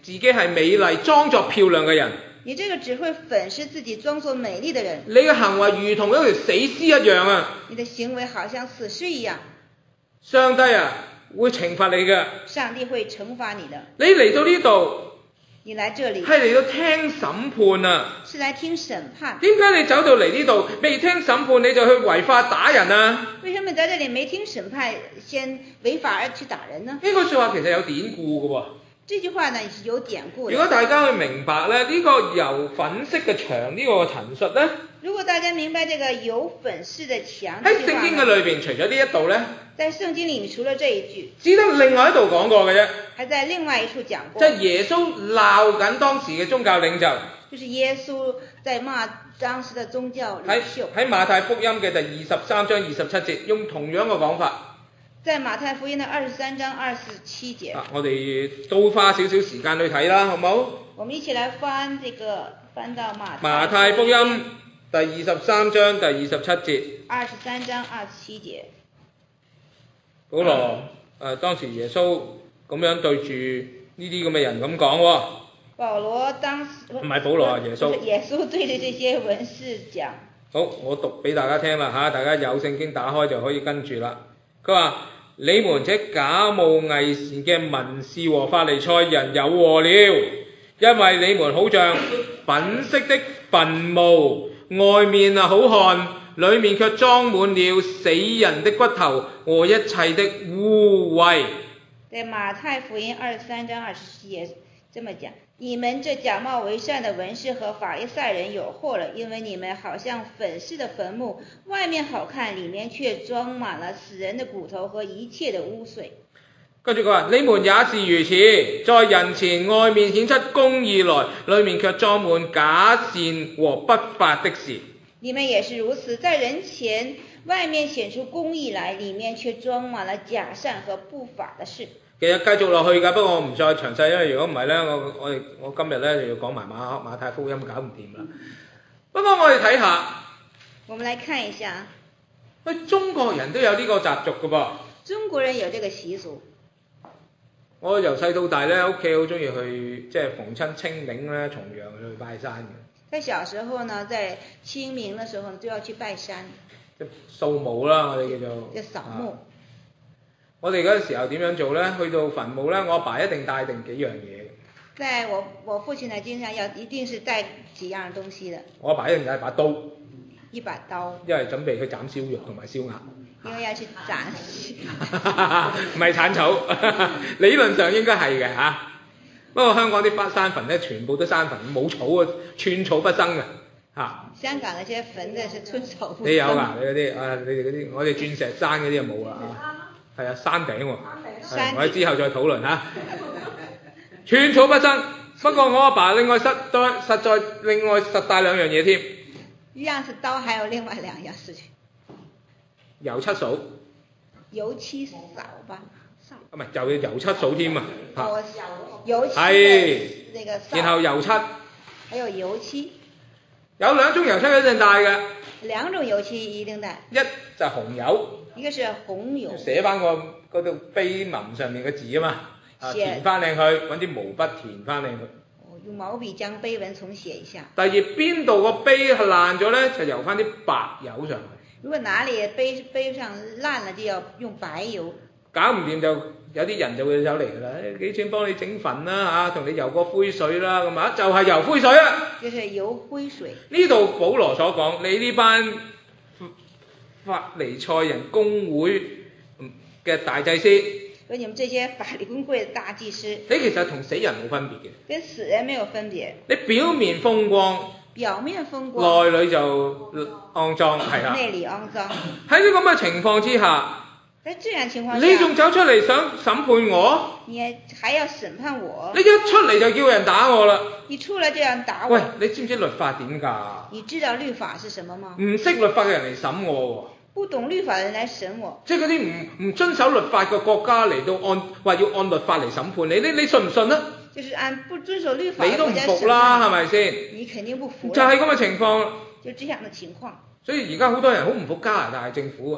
Speaker 1: 自己係美麗裝作漂亮嘅人，
Speaker 2: 你這個只會粉飾自己裝作美麗的人，
Speaker 1: 你嘅行為如同一條死屍一樣啊！
Speaker 2: 你的行為好像死屍一樣，
Speaker 1: 上帝啊會懲罰你嘅。
Speaker 2: 上帝會懲罰你的。
Speaker 1: 你嚟到呢度
Speaker 2: 你來這裡
Speaker 1: 係嚟到聽審判啊！
Speaker 2: 是來聽審判。
Speaker 1: 點解你走到嚟呢度未聽審判你就去違法打人啊？
Speaker 2: 為什麼在這裡沒聽審判先違法而去打人呢？
Speaker 1: 呢句說話其實有典故嘅喎。
Speaker 2: 這句話呢是有典故的。
Speaker 1: 如果大家去明白咧，呢個油粉色嘅牆呢個陳述咧，
Speaker 2: 如果大家明白這個油粉式的牆，
Speaker 1: 喺聖經嘅裏邊，除咗呢一度咧，
Speaker 2: 在聖經裡面除了這一句，
Speaker 1: 只得另外一度講過嘅啫，
Speaker 2: 還在另外一處講過，
Speaker 1: 即係耶穌鬧緊當時嘅宗教領袖，
Speaker 2: 就是耶穌在罵當時的宗教領袖。
Speaker 1: 喺馬太福音嘅第二十三章二十七節，用同樣嘅講法。
Speaker 2: 在馬太福音的二十三章二十七節，
Speaker 1: 啊，我哋都花少少時間去睇啦，好唔好？
Speaker 2: 我們一起來翻這個，翻到馬
Speaker 1: 馬太福音第二十三章第二十七節。
Speaker 2: 二十三章二十七節。
Speaker 1: 保羅誒、呃、當時耶穌咁樣對住呢啲咁嘅人咁講喎。
Speaker 2: 保羅當時
Speaker 1: 唔係保羅啊，耶穌。
Speaker 2: 耶穌對着這些文士講。
Speaker 1: 好，我讀俾大家聽啦嚇，大家有聖經打開就可以跟住啦。佢話：你們這假冒偽善嘅文士和法利賽人有禍了，因為你們好像粉飾的墳墓，外面啊好看，裡面卻裝滿了死人的骨頭和一切的污穢。
Speaker 2: 在馬太福音二十三章二十七節這麼講：你們這假冒為善的文士和法利賽人有禍了，因為你們好像粉飾的墳墓，外面好看，裡面卻裝滿了死人的骨頭和一切的污穢。
Speaker 1: 跟住佢話：你們也是如此，在人前外面顯出公義來，裡面卻裝滿假善和不法的事。
Speaker 2: 你們也是如此，在人前外面顯出公義來，裡面卻裝滿了假善和不法的事。
Speaker 1: 其實繼續落去㗎，不過我唔再詳細，因為如果唔係咧，我我哋我今日咧就要講埋馬馬太福音，搞唔掂啦。不過我哋睇下，
Speaker 2: 我們來看一下，
Speaker 1: 喂，中國人都有呢個習俗㗎噃。
Speaker 2: 中國人有這個習俗。
Speaker 1: 我由細到大咧，屋企好中意去，即係逢親清明咧、重陽去拜山嘅。
Speaker 2: 在小時候呢，在清明的時候都要去拜山。
Speaker 1: 即係掃墓啦，我哋叫做。
Speaker 2: 即係掃墓。啊
Speaker 1: 我哋嗰陣時候點樣做咧？去到墳墓咧，我阿爸一定帶定幾樣嘢。
Speaker 2: 在我我父親呢，經常要一定是帶幾樣東西的。
Speaker 1: 我阿爸一定帶把刀。
Speaker 2: 一把刀。
Speaker 1: 因為準備去斬燒肉同埋燒鴨。
Speaker 2: 因為要去斬。
Speaker 1: 唔係剷草，理論上應該係嘅嚇。不過香港啲山墳咧，全部都山墳，冇草啊，寸草不生嘅嚇。香
Speaker 2: 港嗰些墳咧係寸草不生。
Speaker 1: 你有㗎？你嗰啲啊，你哋嗰啲，我哋鑽石山嗰啲就冇啦嚇。係啊，山頂喎，我哋之後再討論嚇。寸草不生，不過我阿爸另外實在實在另外實帶兩樣嘢添。
Speaker 2: 一樣是刀，還有另外兩樣事情。
Speaker 1: 油漆掃。
Speaker 2: 油漆掃吧。
Speaker 1: 唔係，就要油漆掃添啊！
Speaker 2: 哦，油漆。
Speaker 1: 係。
Speaker 2: 那個。
Speaker 1: 然後油漆。
Speaker 2: 還有油漆。
Speaker 1: 有兩種油漆一定帶嘅。
Speaker 2: 兩種油漆一定帶。
Speaker 1: 一就係紅油。
Speaker 2: 一個是紅油，
Speaker 1: 寫翻個嗰度碑文上面嘅字啊嘛，啊填翻靚佢，揾啲毛筆填翻靚佢。
Speaker 2: 哦，用毛筆將碑文重寫一下。
Speaker 1: 第二邊度個碑係爛咗咧，就油翻啲白油上去。
Speaker 2: 如果哪裡碑碑上爛了，就要用白油。
Speaker 1: 搞唔掂就有啲人就會走嚟㗎啦，幾錢幫你整墳啦嚇，同你游個灰水啦咁啊，就係游灰水啊。
Speaker 2: 就是游灰水。
Speaker 1: 呢度保羅所講，你呢班法利賽人公會嘅大祭司，
Speaker 2: 所以你們這些法利公會嘅大祭司，
Speaker 1: 你其實同死人冇分別嘅，
Speaker 2: 跟死人沒有分別。
Speaker 1: 你表面風光，
Speaker 2: 表面風光，
Speaker 1: 內裏就骯髒，係啦。
Speaker 2: 內裏骯髒。
Speaker 1: 喺呢咁嘅情況之下，
Speaker 2: 喺這樣情況下，
Speaker 1: 你仲走出嚟想審判我？
Speaker 2: 你還要審判我？
Speaker 1: 你一出嚟就叫人打我啦！
Speaker 2: 你出來就要人打我。
Speaker 1: 喂，你知唔知律法點㗎？
Speaker 2: 你知道律法是什麼嗎？
Speaker 1: 唔識律法嘅人嚟審我喎。
Speaker 2: 不懂律法的人來審我，
Speaker 1: 即係嗰啲唔唔遵守律法嘅國家嚟到按話要按律法嚟審判你，你你信唔信啊？
Speaker 2: 就是按不遵守律法，
Speaker 1: 你都唔服啦，係咪先？
Speaker 2: 你肯定不服。
Speaker 1: 就係咁嘅情況。
Speaker 2: 就這樣的情況。
Speaker 1: 所以而家好多人好唔服加拿大政府啊。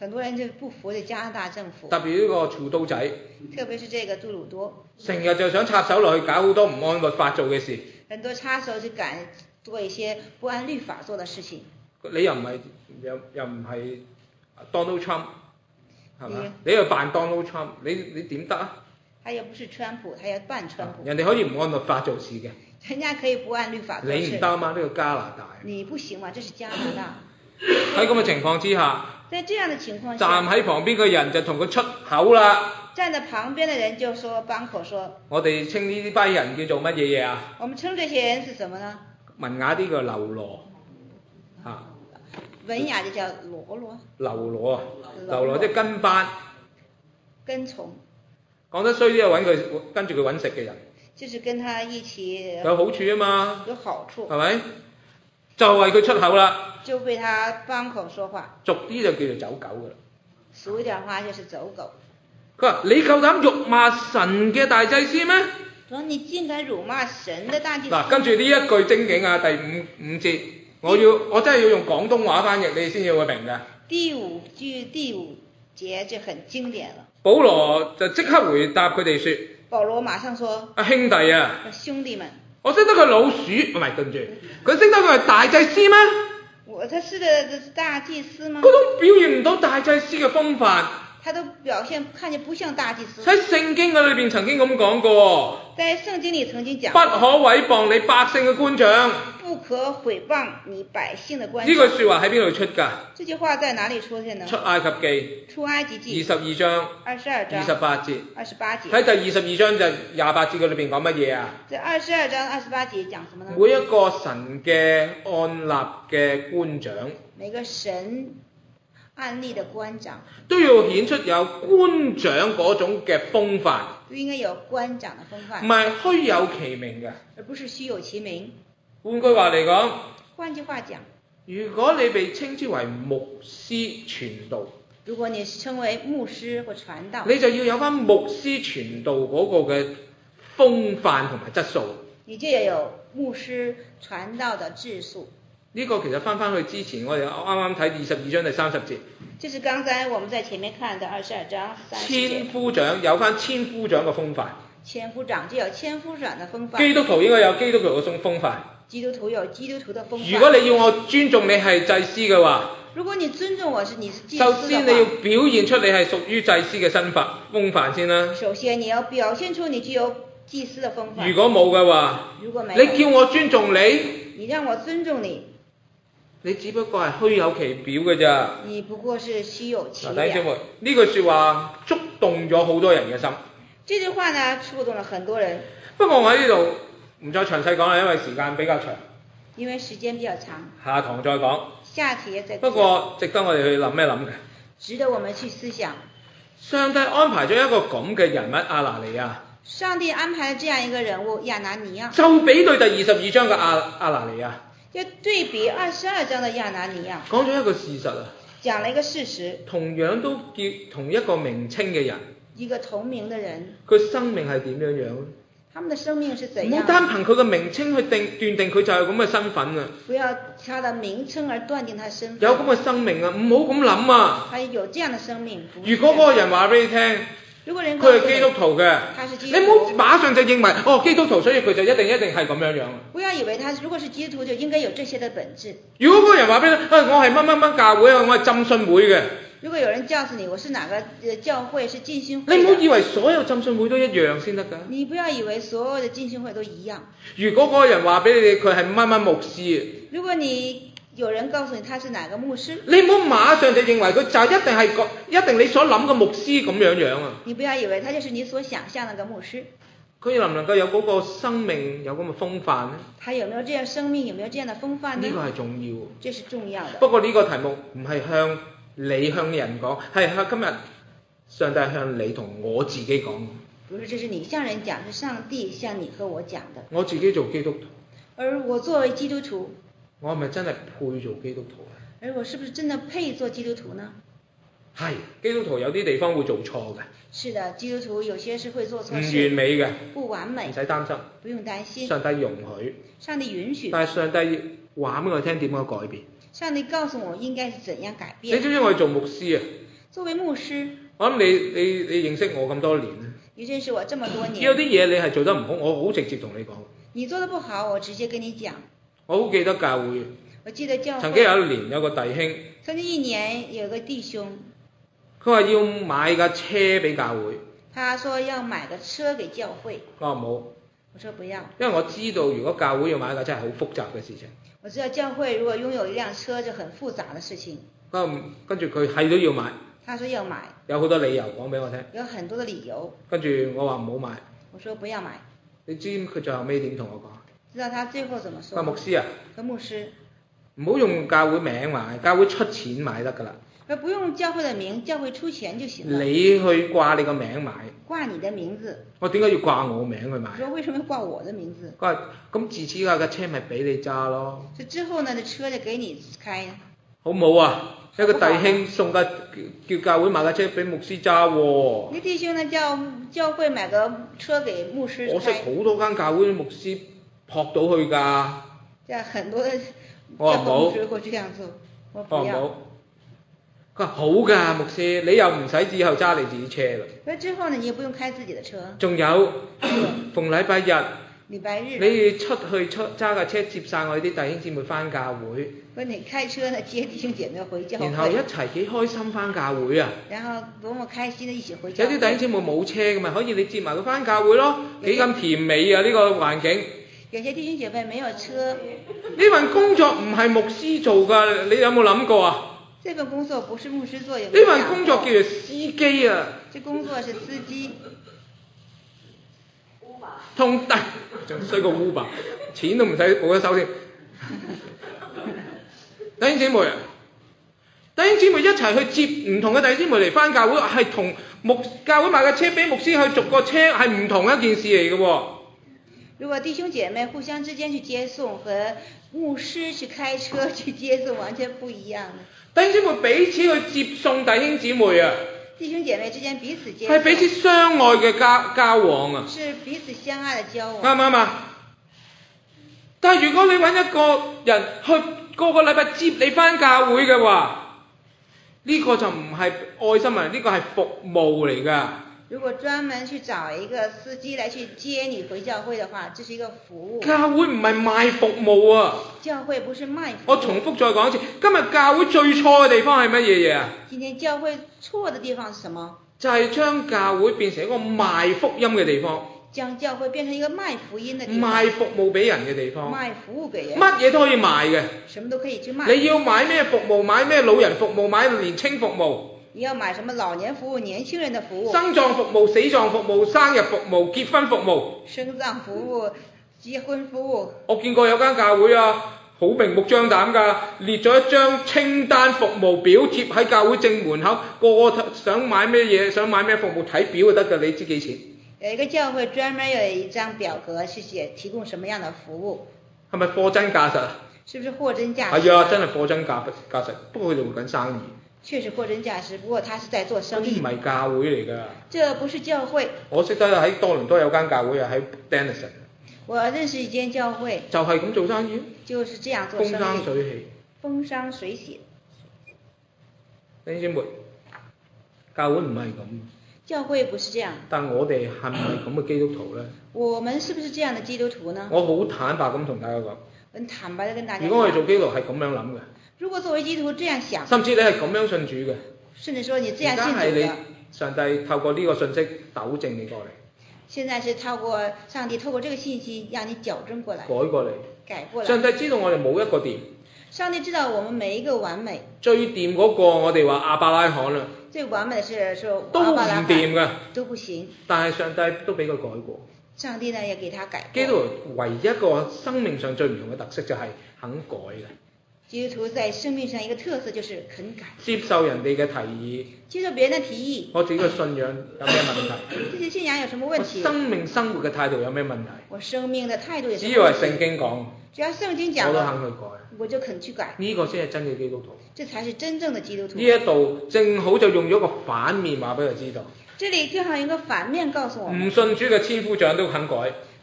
Speaker 2: 很多人就不服這加拿大政府，
Speaker 1: 特別呢個屠刀仔，
Speaker 2: 特別是這個杜魯多，
Speaker 1: 成日就想插手落去搞好多唔按律法做嘅事。
Speaker 2: 很多插手就敢做一些不按律法做的事情。
Speaker 1: 你又唔係又又唔係 Donald Trump 係嘛？
Speaker 2: 你
Speaker 1: 你又扮 Donald Trump，你你點得啊？
Speaker 2: 他又不是川普，他要扮川普。
Speaker 1: 人哋可以唔按律法做事嘅，
Speaker 2: 人家可以不按律法做事。
Speaker 1: 你唔得嘛？呢個加拿大。
Speaker 2: 你不行嘛？這是加拿大。
Speaker 1: 喺咁嘅情況之下，
Speaker 2: 在這樣的情況下，
Speaker 1: 站喺旁邊嘅人就同佢出口啦。
Speaker 2: 站在旁邊的人就說幫口說，
Speaker 1: 我哋稱呢啲班人叫做乜嘢嘢啊？
Speaker 2: 我們稱這些人是什麼呢？
Speaker 1: 文雅啲叫流羅嚇。
Speaker 2: 文雅就叫羅羅。
Speaker 1: 流羅啊，流羅即係跟班。
Speaker 2: 跟從。
Speaker 1: 講得衰啲啊，揾佢跟住佢揾食嘅人。
Speaker 2: 就是跟他一起。
Speaker 1: 有好處啊嘛。
Speaker 2: 有好處。
Speaker 1: 係咪？就為佢出口啦。
Speaker 2: 就為他幫口說話。
Speaker 1: 俗啲就叫做走狗㗎啦。
Speaker 2: 俗一點話就是走狗。
Speaker 1: 佢話：你夠膽辱罵神嘅大祭司咩？
Speaker 2: 說你竟敢辱罵神的大祭司。
Speaker 1: 嗱，跟住呢一句精警啊，第五五節，我要我真係要用廣東話翻譯，你先至會明㗎。
Speaker 2: 第五句第五節就很經典了。保
Speaker 1: 羅就即刻回答佢哋說：
Speaker 2: 保羅馬上說：
Speaker 1: 啊兄弟啊，
Speaker 2: 兄弟們，
Speaker 1: 我識得佢老鼠，唔係對唔住，佢識得佢係大祭司咩？
Speaker 2: 我他是個大祭司嗎？
Speaker 1: 佢都表現唔到大祭司嘅風範。
Speaker 2: 他都表現看見不像大祭司。
Speaker 1: 喺聖經嘅裏邊曾經咁講過。
Speaker 2: 在聖經裏曾經講過。
Speaker 1: 不可毀謗你百姓嘅官長。
Speaker 2: 不可毀謗你百姓嘅官長。
Speaker 1: 呢句説話喺邊度出㗎？
Speaker 2: 這句話在哪裡出現呢？
Speaker 1: 出埃及記。
Speaker 2: 出埃及記。
Speaker 1: 二十二章。
Speaker 2: 二十二章。二
Speaker 1: 十八節。
Speaker 2: 二十八節。
Speaker 1: 喺第二十二章就廿八節嘅裏邊講乜嘢啊？
Speaker 2: 在二十二章二十八節講什麼呢？
Speaker 1: 每一個神嘅按立嘅官長。
Speaker 2: 每個神按立的官長
Speaker 1: 都要顯出有官長嗰種嘅風範，
Speaker 2: 都應該有官長的風範，
Speaker 1: 唔係虛有其名嘅，
Speaker 2: 而不是虛有其名。
Speaker 1: 換句話嚟講，
Speaker 2: 換句話講，
Speaker 1: 如果你被稱之為牧師傳道，
Speaker 2: 如果你稱為牧師或傳道，
Speaker 1: 你就要有返牧師傳道嗰個嘅風範同埋質素，
Speaker 2: 你就要有牧師傳道的質素。
Speaker 1: 呢個其實翻翻去之前，我哋啱啱睇二十二章第三十節。
Speaker 2: 就是剛才我們在前面看的二十二章三十節。千
Speaker 1: 夫長有翻千夫長嘅風範。
Speaker 2: 千夫長就有千夫長的風範。
Speaker 1: 基督徒應該有基督徒嗰種風範。
Speaker 2: 基督徒有基督徒的風範。
Speaker 1: 如果你要我尊重你係祭司嘅話，
Speaker 2: 如果你尊重我是你是祭司嘅話，
Speaker 1: 首先你要表現出你係屬於祭司嘅身法風範先啦。
Speaker 2: 首先你要表現出你具有祭司的風範。
Speaker 1: 如果冇嘅話，
Speaker 2: 如果沒有，
Speaker 1: 你叫我尊重你，
Speaker 2: 你讓我尊重你。
Speaker 1: 你只不過係虛有其表嘅咋？
Speaker 2: 你不過是虛有其表。
Speaker 1: 弟兄姊妹，呢句説話觸動咗好多人嘅心。
Speaker 2: 這句話呢，觸動了很多人。
Speaker 1: 不過我喺呢度唔再詳細講啦，因為時間比較長。
Speaker 2: 因為時間比較長。
Speaker 1: 下堂再講。
Speaker 2: 下節再講。
Speaker 1: 不過值得我哋去諗一諗嘅。
Speaker 2: 值得我們去思想。
Speaker 1: 上帝安排咗一個咁嘅人物亞拿尼亞。
Speaker 2: 上帝安排了這樣一個人物亞拿尼亞。
Speaker 1: 就比對第二十二章嘅亞亞拿尼亞。
Speaker 2: 要對比二十二章的亞拿尼亞，
Speaker 1: 講咗一個事實啊，
Speaker 2: 講了一個事實，
Speaker 1: 同樣都叫同一個名稱嘅人，
Speaker 2: 一個同名的人，
Speaker 1: 佢生命係點樣樣？
Speaker 2: 他們的生命是怎樣？
Speaker 1: 唔好單憑佢嘅名稱去定斷定佢就係咁嘅身份啊！
Speaker 2: 不要他的名稱而斷定他身份。
Speaker 1: 有咁嘅生命啊，唔好咁諗啊！
Speaker 2: 他有這樣的生命。
Speaker 1: 如果嗰個人話俾你聽，
Speaker 2: 如果人
Speaker 1: 佢係基督徒嘅，你唔好馬上就認為哦基督徒，所以佢就一定一定係咁樣樣。
Speaker 2: 不要以為他如果是基督徒就應該有這些的本質。
Speaker 1: 如果嗰個人話俾你，我係乜乜乜教會啊，我係浸信會嘅。
Speaker 2: 如果有人告訴你我是哪個教會是浸信會，
Speaker 1: 你唔好以為所有浸信會都一樣先得㗎。
Speaker 2: 你不要以為所有的浸信會都一樣。
Speaker 1: 如果嗰個人話俾你哋佢係乜乜牧師，
Speaker 2: 如果你有人告訴你他是哪個牧師，
Speaker 1: 你唔好馬上就認為佢就一定係個一定你所諗嘅牧師咁樣樣啊！
Speaker 2: 你不要以為他就是你所想象那個牧師。
Speaker 1: 佢能唔能夠有嗰個生命有咁嘅風範呢？
Speaker 2: 他有沒有這樣生命？有沒有這樣的風範呢？
Speaker 1: 呢個係重要。
Speaker 2: 這是重要的。
Speaker 1: 不過呢個題目唔係向你向人講，係向今日上帝向你同我自己講。
Speaker 2: 不是，這是你向人講，是上帝向你和我講的。
Speaker 1: 我自己做基督徒。
Speaker 2: 而我作為基督徒。
Speaker 1: 我係咪真係配做基督徒啊？
Speaker 2: 而我是不是真的配做基督徒呢？
Speaker 1: 係，基督徒有啲地方會做錯嘅。
Speaker 2: 是的，基督徒有些是會做錯事。
Speaker 1: 唔完美嘅。
Speaker 2: 不完美。唔
Speaker 1: 使擔心。
Speaker 2: 不用擔心。
Speaker 1: 上帝容許。
Speaker 2: 上帝允許。
Speaker 1: 但係上帝話俾我聽點樣改變。
Speaker 2: 上帝告訴我應該是怎樣改變。
Speaker 1: 你知唔知我哋做牧師啊？
Speaker 2: 作為牧師，
Speaker 1: 我諗你你你認識我咁多年咧，
Speaker 2: 你認識我這麼多年，
Speaker 1: 有啲嘢你係做得唔好，我好直接同你講。
Speaker 2: 你做得不好，我直接跟你講。
Speaker 1: 我好記得教會，
Speaker 2: 我記得教會
Speaker 1: 曾經有一年有個弟兄，
Speaker 2: 曾經一年有個弟兄，
Speaker 1: 佢話要買架車俾教會，
Speaker 2: 他說要買個車給教會。
Speaker 1: 我話冇，
Speaker 2: 我說不要，
Speaker 1: 因為我知道如果教會要買架車係好複雜嘅事情。
Speaker 2: 我知道教會如果擁有一輛車就很複雜的事情。
Speaker 1: 跟住佢係都要買，
Speaker 2: 他說要買，
Speaker 1: 有好多理由講俾我聽，
Speaker 2: 有很多的理由。
Speaker 1: 跟住我話唔好買，
Speaker 2: 我說不要買。
Speaker 1: 你知佢最後尾點同我講？
Speaker 2: 知道他最後怎麼說？
Speaker 1: 個牧師啊，
Speaker 2: 個牧師，
Speaker 1: 唔好用教會名買，教會出錢買得㗎啦。
Speaker 2: 佢不用教會的名，教會出錢就行了。
Speaker 1: 你去掛你個名買。
Speaker 2: 掛你的名字。
Speaker 1: 我點解要掛我名去買？
Speaker 2: 我說為什麼要掛我的名字？
Speaker 1: 佢話咁自此架架車咪俾你揸咯。
Speaker 2: 就之後呢，這車就給你開。
Speaker 1: 好唔好啊？一個弟兄送架叫教會買架車俾牧師揸喎。
Speaker 2: 你弟兄呢叫教會買個車給牧師開。
Speaker 1: 我識好多間教會牧師撲到去㗎。
Speaker 2: 即係很多的
Speaker 1: 我話
Speaker 2: 教會牧師會這樣做。我不要。佢話好㗎，牧師，你又唔使之後揸你自己車啦。 那之後呢，你也不用開自己的車。
Speaker 1: 仲有逢禮拜日。
Speaker 2: 禮拜日。
Speaker 1: 你出去出揸架車接晒我哋啲弟兄姊妹返教會。
Speaker 2: 不，你開車呢接弟兄姐妹回教會。
Speaker 1: 然後一齊幾開心返教會啊！
Speaker 2: 然後多麼開心的一起回教會。
Speaker 1: 有啲弟兄姊妹冇車㗎嘛，可以你接埋佢返教會咯，幾咁甜美啊！呢、這個環境。
Speaker 2: 有些弟兄姐妹沒有車。
Speaker 1: 呢份工作唔係牧師做㗎，你有冇諗過啊？
Speaker 2: 這份工作不是牧師做，有冇？
Speaker 1: 呢份工作叫做司機啊。
Speaker 2: 這工作是司機。
Speaker 1: 同弟仲衰過 Uber， 錢都唔使冇得收添。弟兄姊妹啊，弟兄姊妹一齊去接唔同嘅弟兄姊妹嚟返教會，係同牧教會買架車俾牧師去續個車，係唔同一件事嚟嘅喎。
Speaker 2: 如果弟兄姐妹互相之間去接送，和牧師去開車去接送，完全不一樣的。弟
Speaker 1: 兄姊妹彼此去接送弟兄姊妹啊！
Speaker 2: 弟兄姐妹之間彼此接送，
Speaker 1: 係彼此相愛嘅交交往啊！
Speaker 2: 是彼此相愛嘅交往。
Speaker 1: 啱唔啱啊？但係如果你揾一個人去個個禮拜接你返教會嘅話，呢、這個就唔係愛心啊，呢、這個係服務嚟㗎。
Speaker 2: 如果專門去找一個司機來去接你回教會的話，這是一個服務。
Speaker 1: 教會唔係賣服務啊！
Speaker 2: 教會不是賣服務。
Speaker 1: 我重複再講一次，今日教會最錯嘅地方係乜嘢嘢啊？
Speaker 2: 今天教會錯的地方是什麼？
Speaker 1: 就係將教會變成一個賣福音嘅地方。
Speaker 2: 將教會變成一個賣福音嘅地方。
Speaker 1: 賣服務俾人嘅地方。
Speaker 2: 賣服務俾人。
Speaker 1: 乜嘢都可以賣嘅。
Speaker 2: 什麼都可以去賣。
Speaker 1: 你要買咩服務？買咩老人服務？買年青服務？
Speaker 2: 你要買什麼老年服務、年輕人的服務？
Speaker 1: 生葬服務、死葬服務、生日服務、結婚服務。生
Speaker 2: 葬服務、結婚服務。
Speaker 1: 我見過有間教會啊，好明目張膽㗎，列咗一張清單服務表貼喺教會正門口，個個想買咩嘢、想買咩服務睇表就得㗎，你知幾錢？
Speaker 2: 有一個教會專門有一張表格，是寫提供什麼樣的服務。
Speaker 1: 係咪貨真價實啊？
Speaker 2: 是不是貨真價實？
Speaker 1: 係啊，真係貨真價價實，不過佢哋做緊生意。確
Speaker 2: 實貨真價實，不過他是在做生意。
Speaker 1: 嗰啲唔係教會嚟㗎。
Speaker 2: 這不是教會。我
Speaker 1: 識得喺多倫多有間教會啊，喺 Denison。
Speaker 2: 我認識一間教會。
Speaker 1: 就係咁做生意。
Speaker 2: 就是這樣做生意。風
Speaker 1: 生水起。
Speaker 2: 風生水起。
Speaker 1: 弟兄姊妹，教會唔係咁。
Speaker 2: 教會不是這樣。但
Speaker 1: 我哋係唔係咁嘅基督徒呢？
Speaker 2: 我們是不是這樣的基督徒呢？
Speaker 1: 我好坦白咁同大家講。
Speaker 2: 很坦白地跟大家講。
Speaker 1: 如果我哋做基督徒係咁樣諗嘅。
Speaker 2: 如果作為基督徒這樣想，
Speaker 1: 甚至你係咁樣信主嘅，
Speaker 2: 甚至說你這樣信主嘅，
Speaker 1: 而家係你上帝透過呢個信息糾正你過嚟。
Speaker 2: 現在是透過上帝透過這個信息讓你矯正過來，
Speaker 1: 改過嚟，
Speaker 2: 改過來。
Speaker 1: 上帝知道我哋冇一個掂，
Speaker 2: 上帝知道我們每一個完美。
Speaker 1: 最掂嗰個我哋話亞伯拉罕啦，
Speaker 2: 最完美的是說
Speaker 1: 都唔掂㗎，
Speaker 2: 都不行。
Speaker 1: 但係上帝都俾佢改過。
Speaker 2: 上帝呢也給他改過。
Speaker 1: 基督徒唯一一個生命上最唔同嘅特色就係肯改嘅。
Speaker 2: 基督徒在生命上一個特色就是肯改，
Speaker 1: 接受人哋嘅提議，
Speaker 2: 接受別人的提議。
Speaker 1: 我自己嘅信仰有咩問題？
Speaker 2: 自己信仰有什麼問題？
Speaker 1: 我生命生活嘅態度有咩問題？
Speaker 2: 我生命嘅態度有什麼問題？
Speaker 1: 只要係聖經講，
Speaker 2: 只要聖經講，
Speaker 1: 我都肯去改，
Speaker 2: 我就肯去改。
Speaker 1: 呢個先係真嘅基督徒，
Speaker 2: 這才是真正的基督徒。
Speaker 1: 呢一度正好就用咗個反面話俾佢知道。
Speaker 2: 這裡正好有一個反面告訴我們，
Speaker 1: 唔信主嘅千夫長都肯改。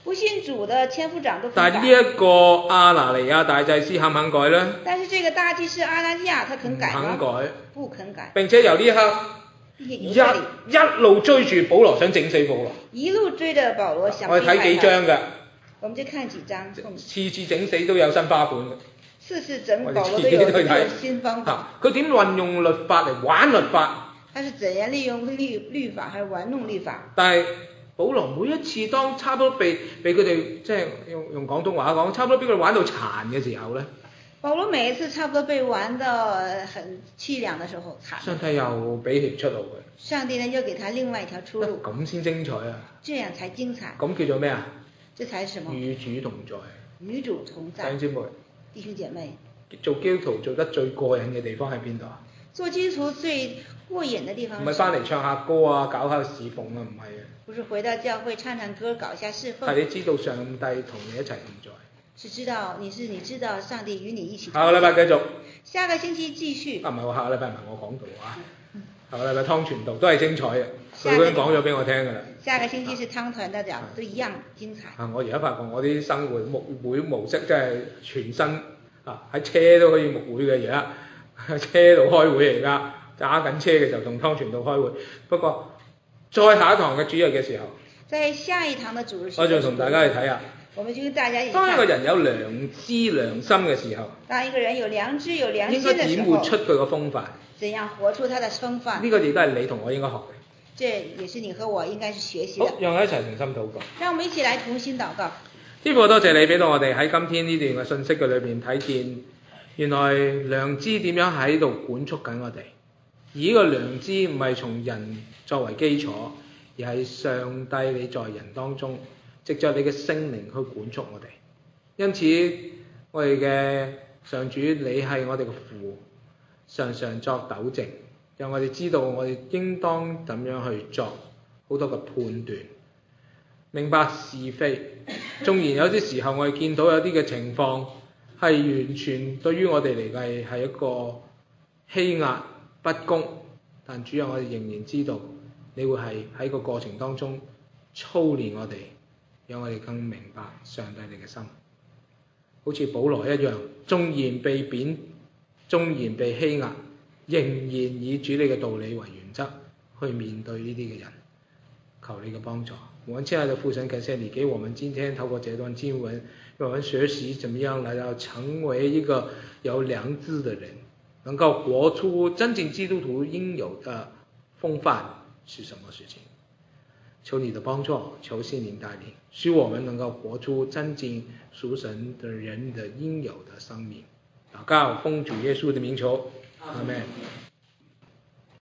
Speaker 2: 不信主的千夫長都
Speaker 1: 但
Speaker 2: 肯改。
Speaker 1: 係呢一個亞拿尼亞大祭司肯唔肯改呢？
Speaker 2: 但是這個大祭司阿拿尼亞，他肯改嗎？
Speaker 1: 唔肯改，
Speaker 2: 不肯改。
Speaker 1: 並且由呢一刻一一路追住保羅，想整死保羅。
Speaker 2: 一路追着保羅想。
Speaker 1: 我哋睇幾章嘅。
Speaker 2: 我們就看幾章。
Speaker 1: 次次整死都有新花款嘅。
Speaker 2: 次次整保羅都有都有新方法。
Speaker 1: 佢點運用律法嚟玩律法？
Speaker 2: 他是怎樣利用律律法，還是玩弄律法？
Speaker 1: 但係保羅每一次當差不多被被佢哋即係用用廣東話講，差不多俾佢哋玩到殘嘅時候咧。保羅
Speaker 2: 每一次差不多被玩到很凄涼的時候，
Speaker 1: 上帝又俾條出路佢。
Speaker 2: 上帝呢又給他另外一條出路。
Speaker 1: 咁先精彩啊！
Speaker 2: 這樣才精彩。
Speaker 1: 咁叫做咩啊？
Speaker 2: 這才是什麼？
Speaker 1: 與主同在。
Speaker 2: 與主同在。
Speaker 1: 弟兄姊妹。
Speaker 2: 弟兄姐妹。
Speaker 1: 做基督徒做得最過癮嘅地方喺邊度啊？
Speaker 2: 做基督徒最過癮嘅地方。唔
Speaker 1: 係翻嚟唱下歌啊，搞下侍奉啊，唔係啊。
Speaker 2: 不是回到教會唱唱歌，搞一下侍奉。
Speaker 1: 係你知道上帝同你一齊同在。
Speaker 2: 是知道你是你知道上帝與你一起。
Speaker 1: 下個禮拜繼續。
Speaker 2: 下個星期繼續。
Speaker 1: 啊唔係我下個禮拜唔係我講道啊，下個禮拜湯傳道都係精彩嘅，佢已經講咗俾我聽㗎啦。
Speaker 2: 下個星期是湯團的講，都一樣精彩。
Speaker 1: 啊！我而家發覺我啲生活牧會模式真係全新啊！喺車都可以牧會嘅，而家喺車度開會，而家揸緊車嘅時候同湯傳道開會。不過再下一堂嘅主日嘅時候，
Speaker 2: 在下一堂嘅主日，
Speaker 1: 我就同大家去睇下。
Speaker 2: 我們就跟大家一起。
Speaker 1: 當一個人有良知良心嘅時候，
Speaker 2: 當一個人有良知有良心嘅時候，
Speaker 1: 應該點活出佢個風範？
Speaker 2: 怎樣活出他的風範？
Speaker 1: 呢個亦都係你同我應該學嘅。
Speaker 2: 這也是你和我應該是學習的。
Speaker 1: 好，讓我一齊同心禱告。
Speaker 2: 讓我們一起來同心禱告。
Speaker 1: 天父，多謝你俾到我哋喺今天呢段嘅信息嘅裏邊睇見，原來良知點樣喺度管束緊我哋。而呢個良知唔係從人作為基礎，而係上帝你在人當中，藉着你嘅聖靈去管束我哋。因此，我哋嘅上主，你係我哋嘅父，常常作糾正，讓我哋知道我哋應當點樣去作好多嘅判斷，明白是非。縱然有啲時候我哋見到有啲嘅情況係完全對於我哋嚟計係一個欺壓不公，但主要我哋仍然知道你會係喺個過程當中操練我哋，讓我哋更明白上帝你嘅心。好似保羅一樣，縱然被貶，縱然被欺壓，仍然以主你嘅道理為原則去面對呢啲嘅人。求你嘅幫助。我們親愛的父神，感謝你給我們今天透過這段經文，讓我們學習怎麼樣來到成為一個有良知的人，能夠活出真正基督徒應有的風範是什麼事情。求你的幫助，求聖靈帶領，使我們能夠活出真正屬神的人的應有的生命。禱告奉主耶穌的名求，阿們。